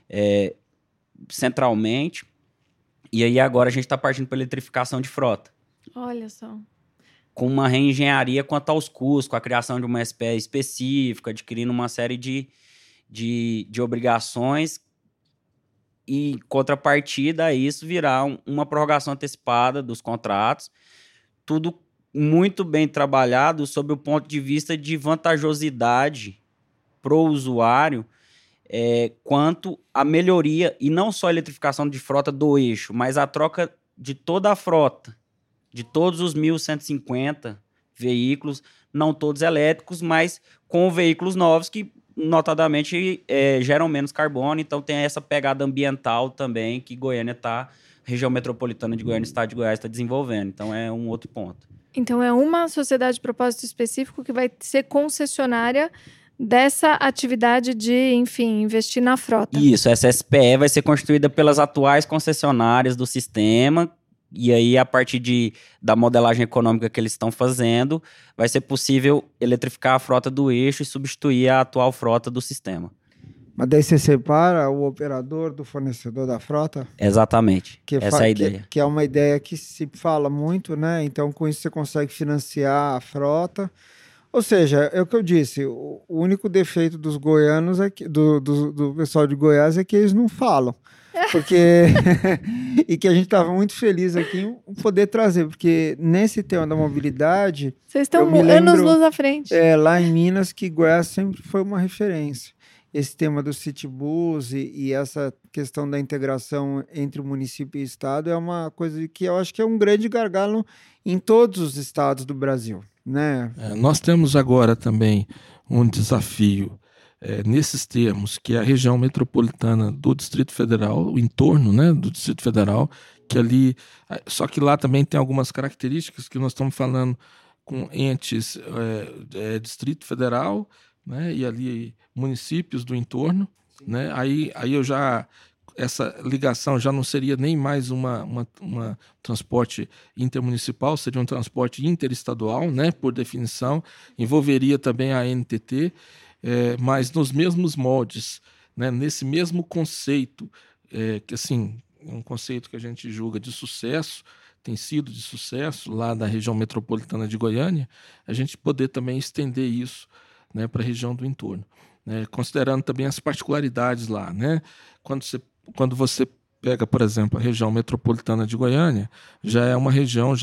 centralmente, e aí agora a gente está partindo para eletrificação de frota. Olha só. Com uma reengenharia quanto aos custos, com a criação de uma SPE específica, adquirindo uma série de obrigações, e em contrapartida a isso virá uma prorrogação antecipada dos contratos, tudo muito bem trabalhado sob o ponto de vista de vantajosidade para o usuário, quanto à melhoria, e não só a eletrificação de frota do eixo, mas a troca de toda a frota, de todos os 1.150 veículos, não todos elétricos, mas com veículos novos que, notadamente, geram menos carbono. Então tem essa pegada ambiental também que região metropolitana de Goiânia, estado de Goiás, está desenvolvendo. Então é um outro ponto. Então é uma sociedade de propósito específico que vai ser concessionária dessa atividade de, enfim, investir na frota. Isso, essa SPE vai ser constituída pelas atuais concessionárias do sistema, e aí, a partir da modelagem econômica que eles estão fazendo, vai ser possível eletrificar a frota do eixo e substituir a atual frota do sistema. Mas daí você separa o operador do fornecedor da frota? Exatamente, essa é a ideia. Que é uma ideia que se fala muito, né? Então, com isso você consegue financiar a frota. Ou seja, é o que eu disse, o único defeito dos goianos, do pessoal de Goiás, é que eles não falam. Porque e que a gente estava muito feliz aqui em poder trazer, porque nesse tema da mobilidade... Vocês estão anos-luz à frente. Lá em Minas, que Goiás sempre foi uma referência. Esse tema do Citybus e essa questão da integração entre o município e o estado é uma coisa que eu acho que é um grande gargalo em todos os estados do Brasil, né? Nós temos agora também um desafio nesses termos, que é a região metropolitana do Distrito Federal, o entorno, né, do Distrito Federal, que ali... Só que lá também tem algumas características que nós estamos falando com entes Distrito Federal, né, e ali municípios do entorno, né, aí essa ligação já não seria nem mais uma transporte intermunicipal, seria um transporte interestadual, né, por definição, envolveria também a NTT, mas nos mesmos moldes, né, nesse mesmo conceito, que assim, um conceito que a gente julga de sucesso, tem sido de sucesso lá da região metropolitana de Goiânia, a gente poder também estender isso, né, para a região do entorno, né, considerando também as particularidades lá, né? Quando você pega, por exemplo, a região metropolitana de Goiânia, já é uma região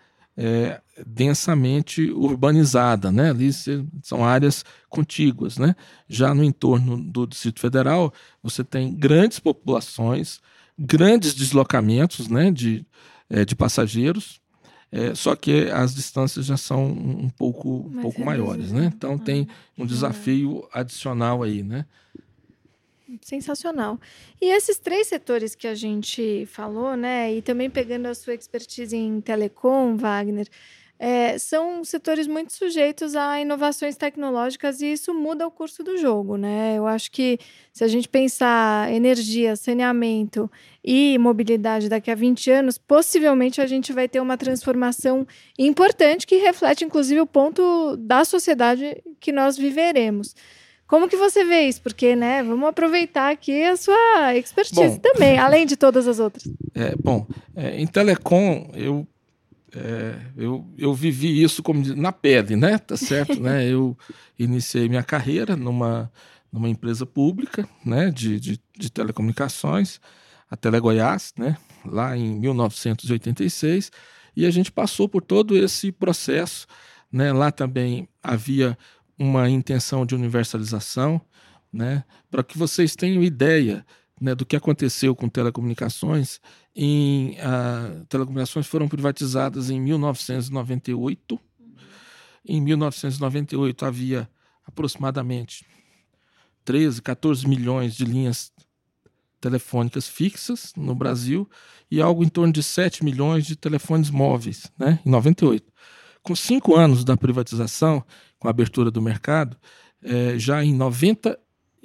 densamente urbanizada, né? Ali são áreas contíguas, né? Já no entorno do Distrito Federal, você tem grandes populações, grandes deslocamentos, né, de passageiros, só que as distâncias já são um pouco maiores, né? Então tem um desafio adicional aí, né? Sensacional. E esses 3 setores que a gente falou, né, e também pegando a sua expertise em telecom, Wagner, são setores muito sujeitos a inovações tecnológicas e isso muda o curso do jogo, né? Eu acho que se a gente pensar energia, saneamento e mobilidade daqui a 20 anos, possivelmente a gente vai ter uma transformação importante que reflete, inclusive, o ponto da sociedade que nós viveremos. Como que você vê isso? Porque, né, vamos aproveitar aqui a sua expertise também, além de todas as outras. Em telecom, eu vivi isso como na pele, né? Tá certo, né? Eu iniciei minha carreira numa empresa pública, né? De telecomunicações, a Telegoiás, né? Lá em 1986, e a gente passou por todo esse processo, né? Lá também havia uma intenção de universalização, né? Para que vocês tenham ideia, né, do que aconteceu com telecomunicações. Telecomunicações foram privatizadas em 1998. Em 1998 havia aproximadamente 13, 14 milhões de linhas telefônicas fixas no Brasil e algo em torno de 7 milhões de telefones móveis, né, em 98. Com 5 anos da privatização, com a abertura do mercado, já em 90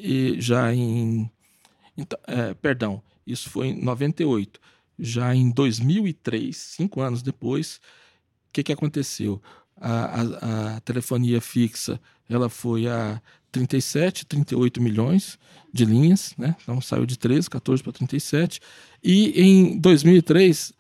perdão, isso foi em 98. Já em 2003, 5 anos depois, o que aconteceu? A telefonia fixa ela foi a 37, 38 milhões de linhas, né? Então saiu de 13, 14 para 37. E em 2003,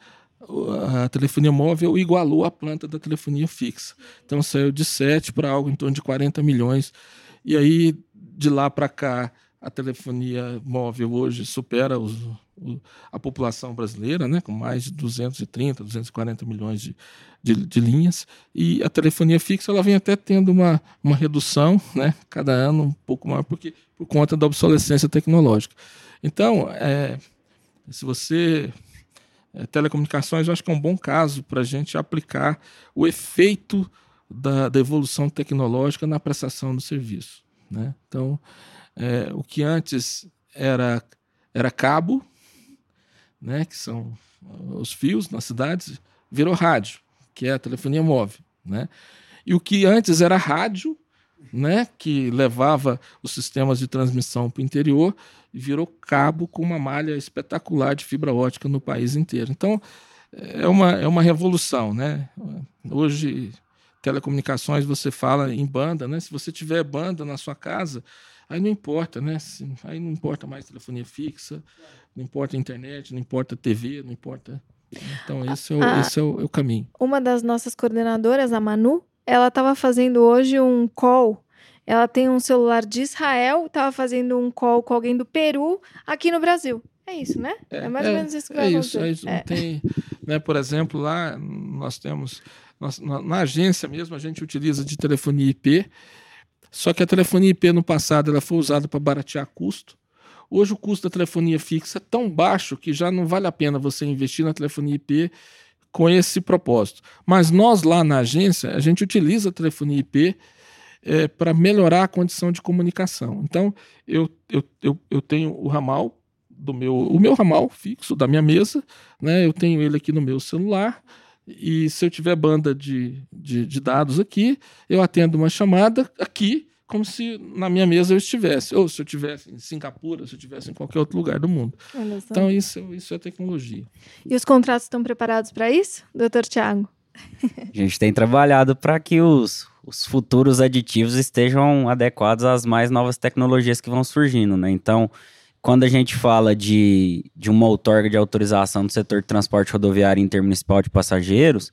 a telefonia móvel igualou a planta da telefonia fixa. Então saiu de 7 para algo em torno de 40 milhões. E aí, de lá para cá, a telefonia móvel hoje supera a população brasileira, né, com mais de 230, 240 milhões de linhas. E a telefonia fixa ela vem até tendo uma redução, né, cada ano um pouco maior, por conta da obsolescência tecnológica. Então, se você... telecomunicações, eu acho que é um bom caso para a gente aplicar o efeito da evolução tecnológica na prestação do serviço, né? Então, o que antes era cabo, né, que são os fios nas cidades, virou rádio, que é a telefonia móvel, né? E o que antes era rádio, né, que levava os sistemas de transmissão para o interior, virou cabo com uma malha espetacular de fibra ótica no país inteiro. Então, é uma revolução, né? Hoje, telecomunicações, você fala em banda, né? Se você tiver banda na sua casa, aí não importa, né? Aí não importa mais telefonia fixa, não importa internet, não importa TV, não importa... Então, esse é o caminho. Uma das nossas coordenadoras, a Manu, ela estava fazendo hoje um call. Ela tem um celular de Israel, estava fazendo um call com alguém do Peru aqui no Brasil. É isso, né? É mais ou menos isso que vai acontecer. É isso. Tem, né, por exemplo, lá nós temos... na agência mesmo, a gente utiliza de telefonia IP, só que a telefonia IP no passado ela foi usada para baratear custo. Hoje o custo da telefonia fixa é tão baixo que já não vale a pena você investir na telefonia IP com esse propósito. Mas nós lá na agência, a gente utiliza a telefonia IP para melhorar a condição de comunicação. Então, eu tenho o ramal o meu ramal fixo da minha mesa, né? Eu tenho ele aqui no meu celular, e se eu tiver banda de dados aqui, eu atendo uma chamada aqui, como se na minha mesa eu estivesse, ou se eu estivesse em Singapura, se eu estivesse em qualquer outro lugar do mundo. Então, isso é tecnologia. E os contratos estão preparados para isso, doutor Thiago? A gente tem trabalhado para que os futuros aditivos estejam adequados às mais novas tecnologias que vão surgindo, né? Então, quando a gente fala de uma outorga de autorização do setor de transporte rodoviário intermunicipal de passageiros,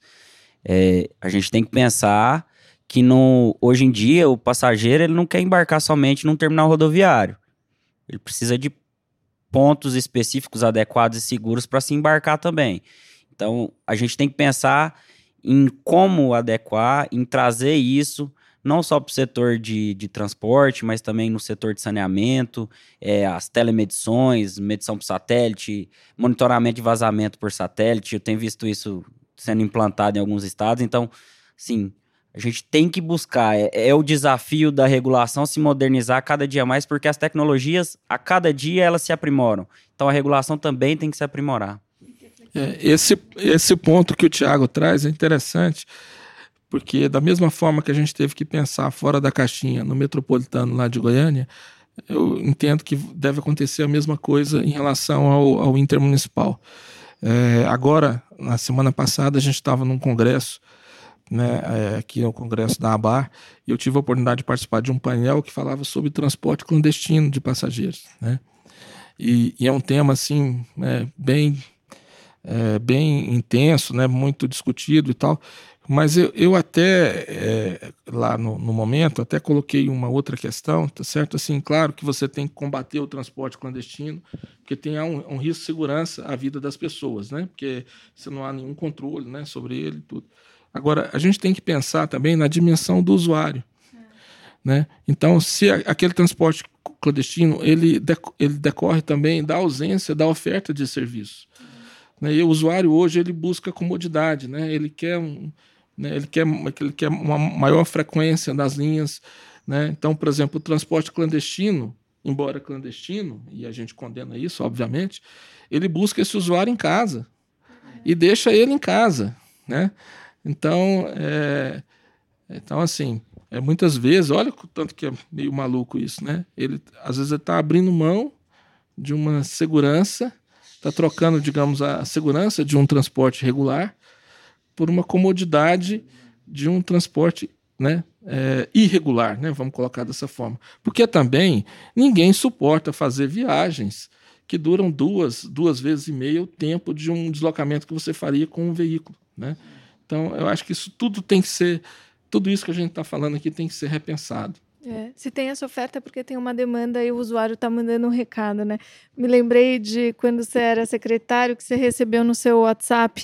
a gente tem que pensar que hoje em dia o passageiro ele não quer embarcar somente num terminal rodoviário. Ele precisa de pontos específicos, adequados e seguros para se embarcar também. Então, a gente tem que pensar em como adequar, em trazer isso, não só para o setor de transporte, mas também no setor de saneamento, as telemedições, medição por satélite, monitoramento de vazamento por satélite. Eu tenho visto isso sendo implantado em alguns estados. Então, sim, a gente tem que buscar, o desafio da regulação se modernizar cada dia mais, porque as tecnologias, a cada dia, elas se aprimoram. Então, a regulação também tem que se aprimorar. Esse ponto que o Thiago traz é interessante, porque da mesma forma que a gente teve que pensar fora da caixinha no metropolitano lá de Goiânia, eu entendo que deve acontecer a mesma coisa em relação ao intermunicipal. Agora, na semana passada, a gente estava num congresso, né, aqui é o congresso da ABAR, e eu tive a oportunidade de participar de um painel que falava sobre transporte clandestino de passageiros, né? E é um tema assim, bem bem intenso, né, muito discutido e tal. Mas eu até, lá no momento, até coloquei uma outra questão, tá certo? Assim, claro que você tem que combater o transporte clandestino, porque tem um risco de segurança à vida das pessoas, né? Porque você não há nenhum controle, né, sobre ele e tudo. Agora, a gente tem que pensar também na dimensão do usuário, né? Então, se aquele transporte clandestino, ele decorre também da ausência da oferta de serviço. Né? E o usuário hoje ele busca comodidade, né? Ele quer uma maior frequência das linhas, né? Então, por exemplo, o transporte clandestino, embora clandestino, e a gente condena isso, obviamente, ele busca esse usuário em casa e deixa ele em casa, né? Então, assim, muitas vezes, olha o tanto que é meio maluco isso, né? Às vezes ele está abrindo mão de uma segurança, está trocando, digamos, a segurança de um transporte regular por uma comodidade de um transporte, né, irregular, né, vamos colocar dessa forma. Porque também ninguém suporta fazer viagens que duram duas vezes e meia o tempo de um deslocamento que você faria com um veículo, né? Então, eu acho que isso tudo tem que ser, tudo isso que a gente está falando aqui tem que ser repensado. Se tem essa oferta é porque tem uma demanda e o usuário está mandando um recado, né? Me lembrei de quando você era secretário, que você recebeu no seu WhatsApp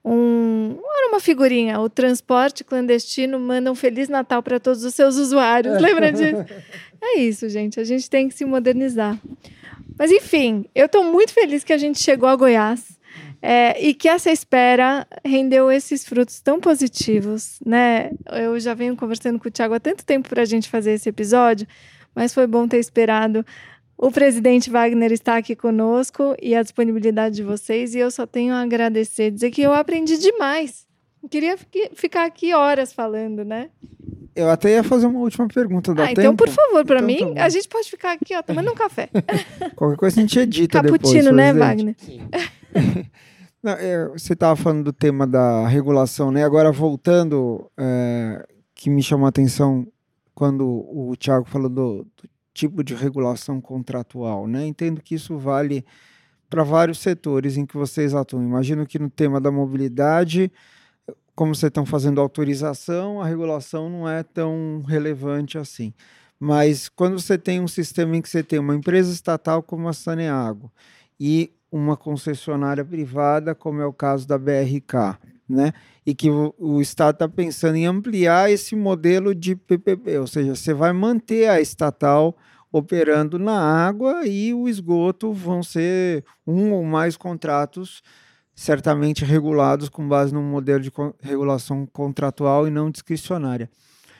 era uma figurinha, o transporte clandestino manda um Feliz Natal para todos os seus usuários. Lembra disso? É isso, gente. A gente tem que se modernizar. Mas, enfim, eu estou muito feliz que a gente chegou a Goiás e que essa espera rendeu esses frutos tão positivos, né? Eu já venho conversando com o Thiago há tanto tempo para a gente fazer esse episódio, mas foi bom ter esperado. O presidente Wagner está aqui conosco e a disponibilidade de vocês, e eu só tenho a agradecer, dizer que eu aprendi demais. Eu queria ficar aqui horas falando, né? Eu até ia fazer uma última pergunta, dá tempo? Então, por favor, para mim, tá a gente pode ficar aqui, tomando um café. Qualquer coisa a gente edita depois. Cappuccino, né, Wagner? Não, você estava falando do tema da regulação, né? Agora, voltando, que me chamou a atenção quando o Thiago falou do tipo de regulação contratual, né? Entendo que isso vale para vários setores em que vocês atuam. Imagino que no tema da mobilidade, como vocês estão fazendo autorização, a regulação não é tão relevante assim. Mas quando você tem um sistema em que você tem uma empresa estatal como a Saneago e uma concessionária privada, como é o caso da BRK, né? E que o Estado está pensando em ampliar esse modelo de PPP, ou seja, você vai manter a estatal operando na água e o esgoto vão ser um ou mais contratos certamente regulados com base num modelo de regulação contratual e não discricionária.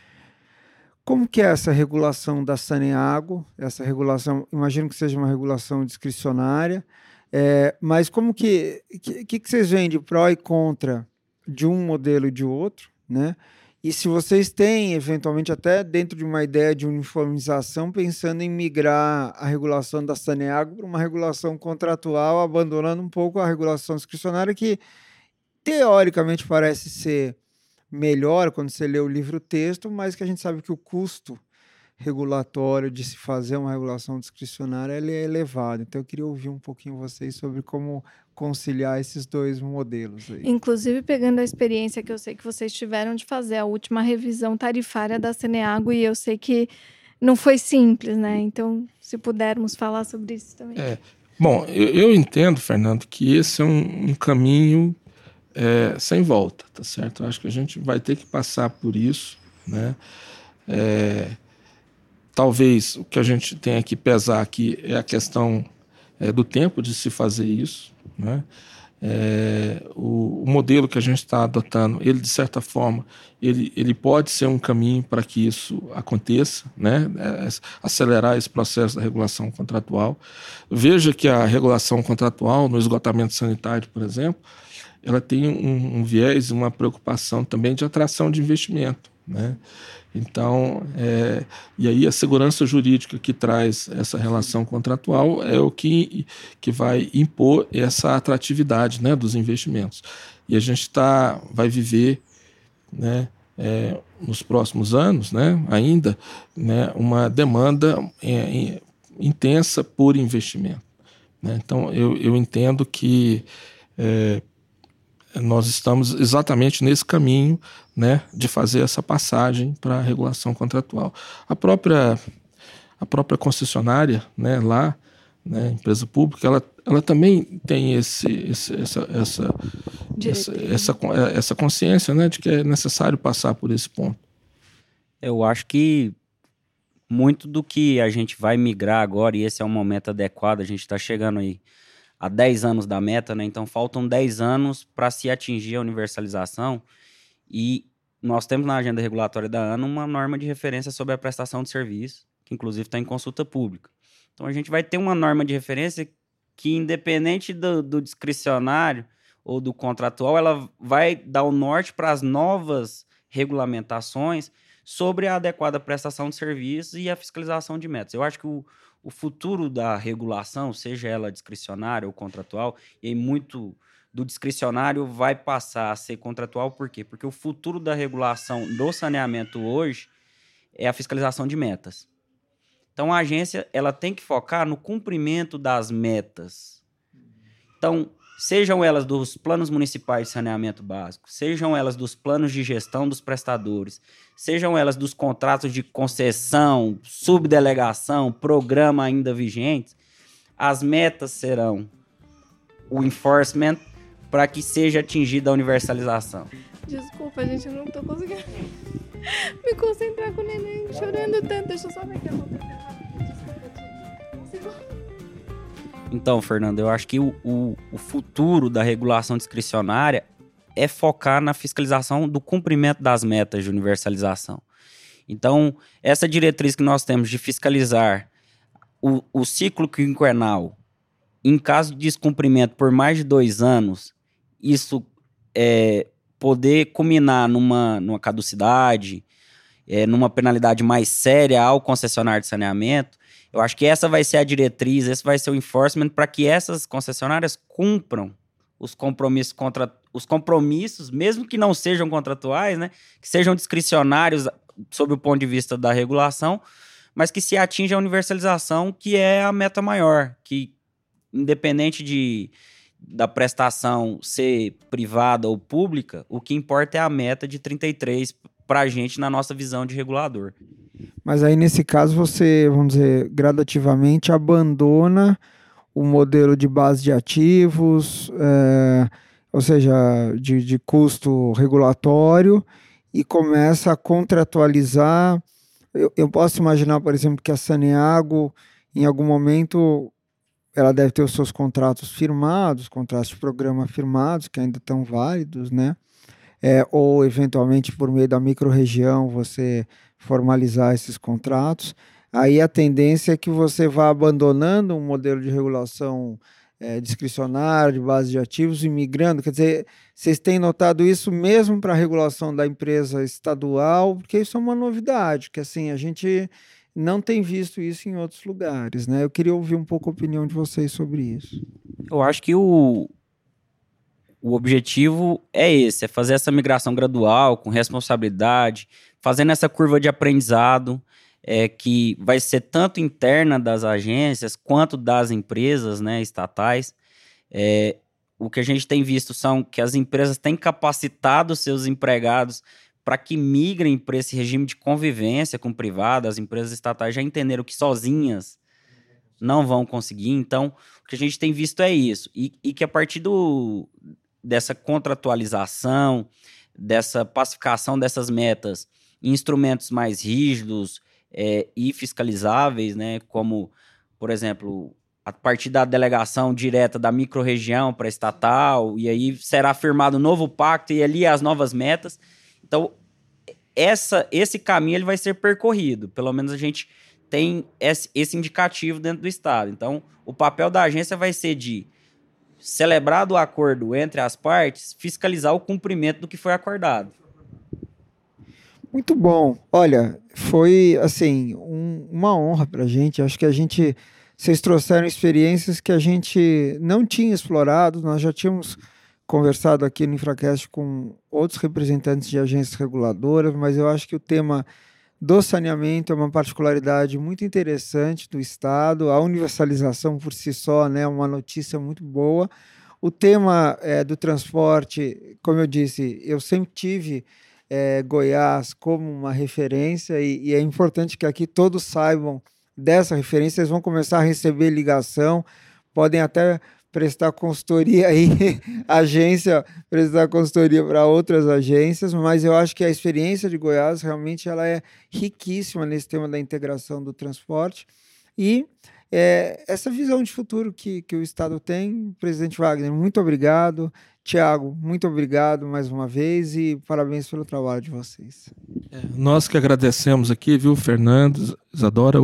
Como que é essa regulação da Saneago? Essa regulação, imagino que seja uma regulação discricionária, mas como que vocês veem de pró e contra de um modelo e de outro, né? E se vocês têm, eventualmente, até dentro de uma ideia de uniformização, pensando em migrar a regulação da Saneago para uma regulação contratual, abandonando um pouco a regulação discricionária, que teoricamente parece ser melhor quando você lê o livro-texto, mas que a gente sabe que o custo regulatório de se fazer uma regulação discricionária ele é elevado. Então eu queria ouvir um pouquinho vocês sobre como conciliar esses dois modelos aí. Inclusive pegando a experiência que eu sei que vocês tiveram de fazer a última revisão tarifária da Saneago, e eu sei que não foi simples, né? Então, se pudermos falar sobre isso também. Bom, eu entendo, Fernando, que esse é um caminho sem volta, tá certo? Eu acho que a gente vai ter que passar por isso, né? Talvez o que a gente tenha que pesar aqui é a questão do tempo de se fazer isso, né? O modelo que a gente está adotando, ele de certa forma, ele pode ser um caminho para que isso aconteça, né? Acelerar esse processo da regulação contratual. Veja que a regulação contratual no esgotamento sanitário, por exemplo, ela tem um viés, uma preocupação também de atração de investimento, né? Então, e aí a segurança jurídica que traz essa relação contratual é o que vai impor essa atratividade, né, dos investimentos. E a gente vai viver, né, nos próximos anos, né, ainda, né, uma demanda intensa por investimento, né? Então, eu entendo que nós estamos exatamente nesse caminho, né, de fazer essa passagem para a regulação contratual. A própria concessionária, né, lá, né, empresa pública, ela também tem essa consciência, né, de que é necessário passar por esse ponto. Eu acho que muito do que a gente vai migrar agora, e esse é um momento adequado, a gente está chegando aí a 10 anos da meta, né? Então faltam 10 anos para se atingir a universalização, e nós temos na agenda regulatória da ANA uma norma de referência sobre a prestação de serviço, que inclusive está em consulta pública. Então a gente vai ter uma norma de referência que, independente do discricionário ou do contratual, ela vai dar o norte para as novas regulamentações sobre a adequada prestação de serviços e a fiscalização de metas. Eu acho que o futuro da regulação, seja ela discricionária ou contratual, e aí muito do discricionário vai passar a ser contratual, por quê? Porque o futuro da regulação do saneamento hoje é a fiscalização de metas. Então, a agência ela tem que focar no cumprimento das metas. Então, sejam elas dos planos municipais de saneamento básico, sejam elas dos planos de gestão dos prestadores, sejam elas dos contratos de concessão, subdelegação, programa ainda vigentes, as metas serão o enforcement para que seja atingida a universalização. Desculpa, gente, eu não tô conseguindo me concentrar com o neném chorando tanto. Deixa eu só ver aqui a boca dela. Então, Fernando, eu acho que o futuro da regulação discricionária é focar na fiscalização do cumprimento das metas de universalização. Então, essa diretriz que nós temos de fiscalizar o ciclo quinquenal, em caso de descumprimento por mais de 2 anos, isso poder culminar numa caducidade, numa penalidade mais séria ao concessionário de saneamento. Eu acho que essa vai ser a diretriz, esse vai ser o enforcement para que essas concessionárias cumpram os compromissos, mesmo que não sejam contratuais, né, que sejam discricionários sob o ponto de vista da regulação, mas que se atinja a universalização, que é a meta maior, que independente da prestação ser privada ou pública, o que importa é a meta de 33 para a gente na nossa visão de regulador. Mas aí, nesse caso, você, vamos dizer, gradativamente abandona o modelo de base de ativos, ou seja, de custo regulatório, e começa a contratualizar. Eu posso imaginar, por exemplo, que a Saneago, em algum momento, ela deve ter os seus contratos firmados, contratos de programa firmados, que ainda estão válidos, né? Ou, eventualmente, por meio da microrregião, você formalizar esses contratos. Aí a tendência é que você vá abandonando um modelo de regulação discricionária, de base de ativos, e migrando. Quer dizer, vocês têm notado isso mesmo para a regulação da empresa estadual, porque isso é uma novidade, que assim, a gente não tem visto isso em outros lugares, né? Eu queria ouvir um pouco a opinião de vocês sobre isso. Eu acho que o objetivo é esse, é fazer essa migração gradual, com responsabilidade, fazendo essa curva de aprendizado, que vai ser tanto interna das agências quanto das empresas, né, estatais. O que a gente tem visto são que as empresas têm capacitado seus empregados para que migrem para esse regime de convivência com o privado. As empresas estatais já entenderam que sozinhas não vão conseguir. Então, o que a gente tem visto é isso. E que a partir dessa contratualização, dessa pacificação dessas metas em instrumentos mais rígidos e fiscalizáveis, né, como, por exemplo, a partir da delegação direta da microrregião para a estatal, e aí será firmado um novo pacto e ali as novas metas. Então, esse caminho ele vai ser percorrido. Pelo menos a gente tem esse indicativo dentro do Estado. Então, o papel da agência vai ser de, celebrado o acordo entre as partes, fiscalizar o cumprimento do que foi acordado. Muito bom. Olha, foi assim uma honra para a gente. Acho que vocês trouxeram experiências que a gente não tinha explorado. Nós já tínhamos conversado aqui no Infracast com outros representantes de agências reguladoras, mas eu acho que o tema do saneamento é uma particularidade muito interessante do Estado. A universalização por si só, né, é uma notícia muito boa. O tema do transporte, como eu disse, eu sempre tive Goiás como uma referência e é importante que aqui todos saibam dessa referência. Eles vão começar a receber ligação, podem até prestar consultoria aí, agência, prestar consultoria para outras agências, mas eu acho que a experiência de Goiás realmente ela é riquíssima nesse tema da integração do transporte e essa visão de futuro que o Estado tem. Presidente Wagner, muito obrigado. Tiago, muito obrigado mais uma vez e parabéns pelo trabalho de vocês. Nós que agradecemos aqui, viu, Fernando, Isadora,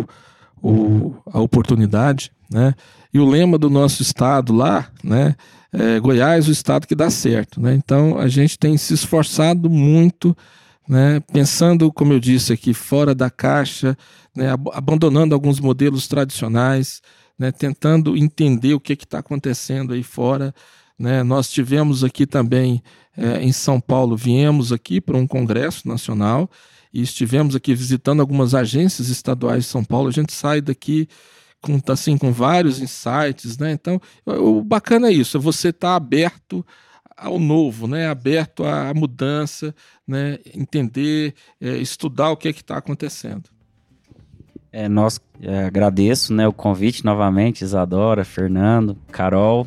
a oportunidade, né? E o lema do nosso estado lá, né, Goiás, o estado que dá certo, né? Então a gente tem se esforçado muito, né, pensando, como eu disse aqui, fora da caixa, né, abandonando alguns modelos tradicionais, né, tentando entender o que está acontecendo aí fora, né? Nós tivemos aqui também em São Paulo, viemos aqui para um congresso nacional e estivemos aqui visitando algumas agências estaduais de São Paulo. A gente sai daqui com vários insights, né? Então, o bacana é isso, é você estar aberto ao novo, né? Aberto à mudança, né? Entender, estudar o que está acontecendo. Nós agradeço, né, o convite novamente, Isadora, Fernando, Carol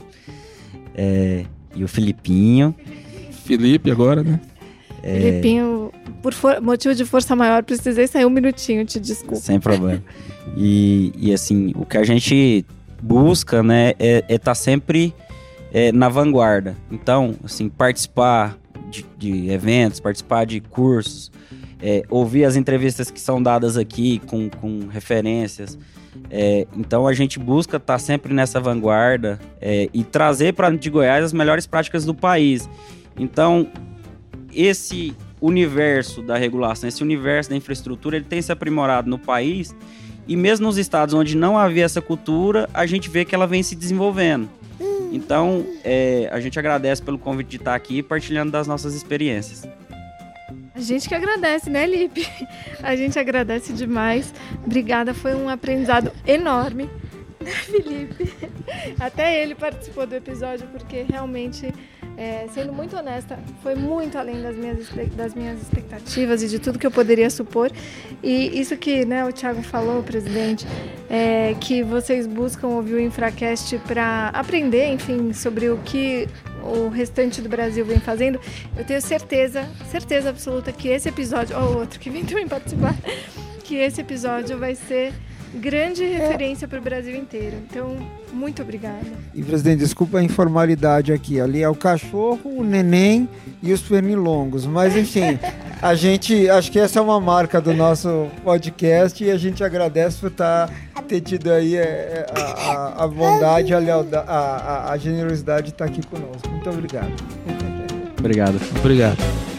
e o Filipinho. Felipe agora, né? Filipinho, por motivo de força maior, precisei sair um minutinho, te desculpa. Sem problema. E assim, o que a gente busca, né, é estar sempre na vanguarda. Então, assim, participar de eventos, participar de cursos, ouvir as entrevistas que são dadas aqui com referências. Então, a gente busca estar sempre nessa vanguarda e trazer para de Goiás as melhores práticas do país. Então, esse universo da regulação, esse universo da infraestrutura, ele tem se aprimorado no país e mesmo nos estados onde não havia essa cultura, a gente vê que ela vem se desenvolvendo. Então, a gente agradece pelo convite de estar aqui partilhando das nossas experiências. A gente que agradece, né, Lipe? A gente agradece demais. Obrigada, foi um aprendizado enorme, né, Felipe? Até ele participou do episódio, porque realmente, sendo muito honesta, foi muito além das minhas expectativas e de tudo que eu poderia supor. E isso que, né, o Thiago falou, presidente, que vocês buscam ouvir o Infracast para aprender, enfim, sobre o que o restante do Brasil vem fazendo. Eu tenho certeza absoluta que esse episódio, ou outro que vem também participar, que esse episódio vai ser grande referência para o Brasil inteiro. Então, muito obrigada. E, presidente, desculpa a informalidade aqui. Ali é o cachorro, o neném e os pernilongos. Mas, enfim, a gente... Acho que essa é uma marca do nosso podcast e a gente agradece por ter tido aí a bondade, a generosidade de estar aqui conosco. Muito obrigado. Obrigado. Obrigado.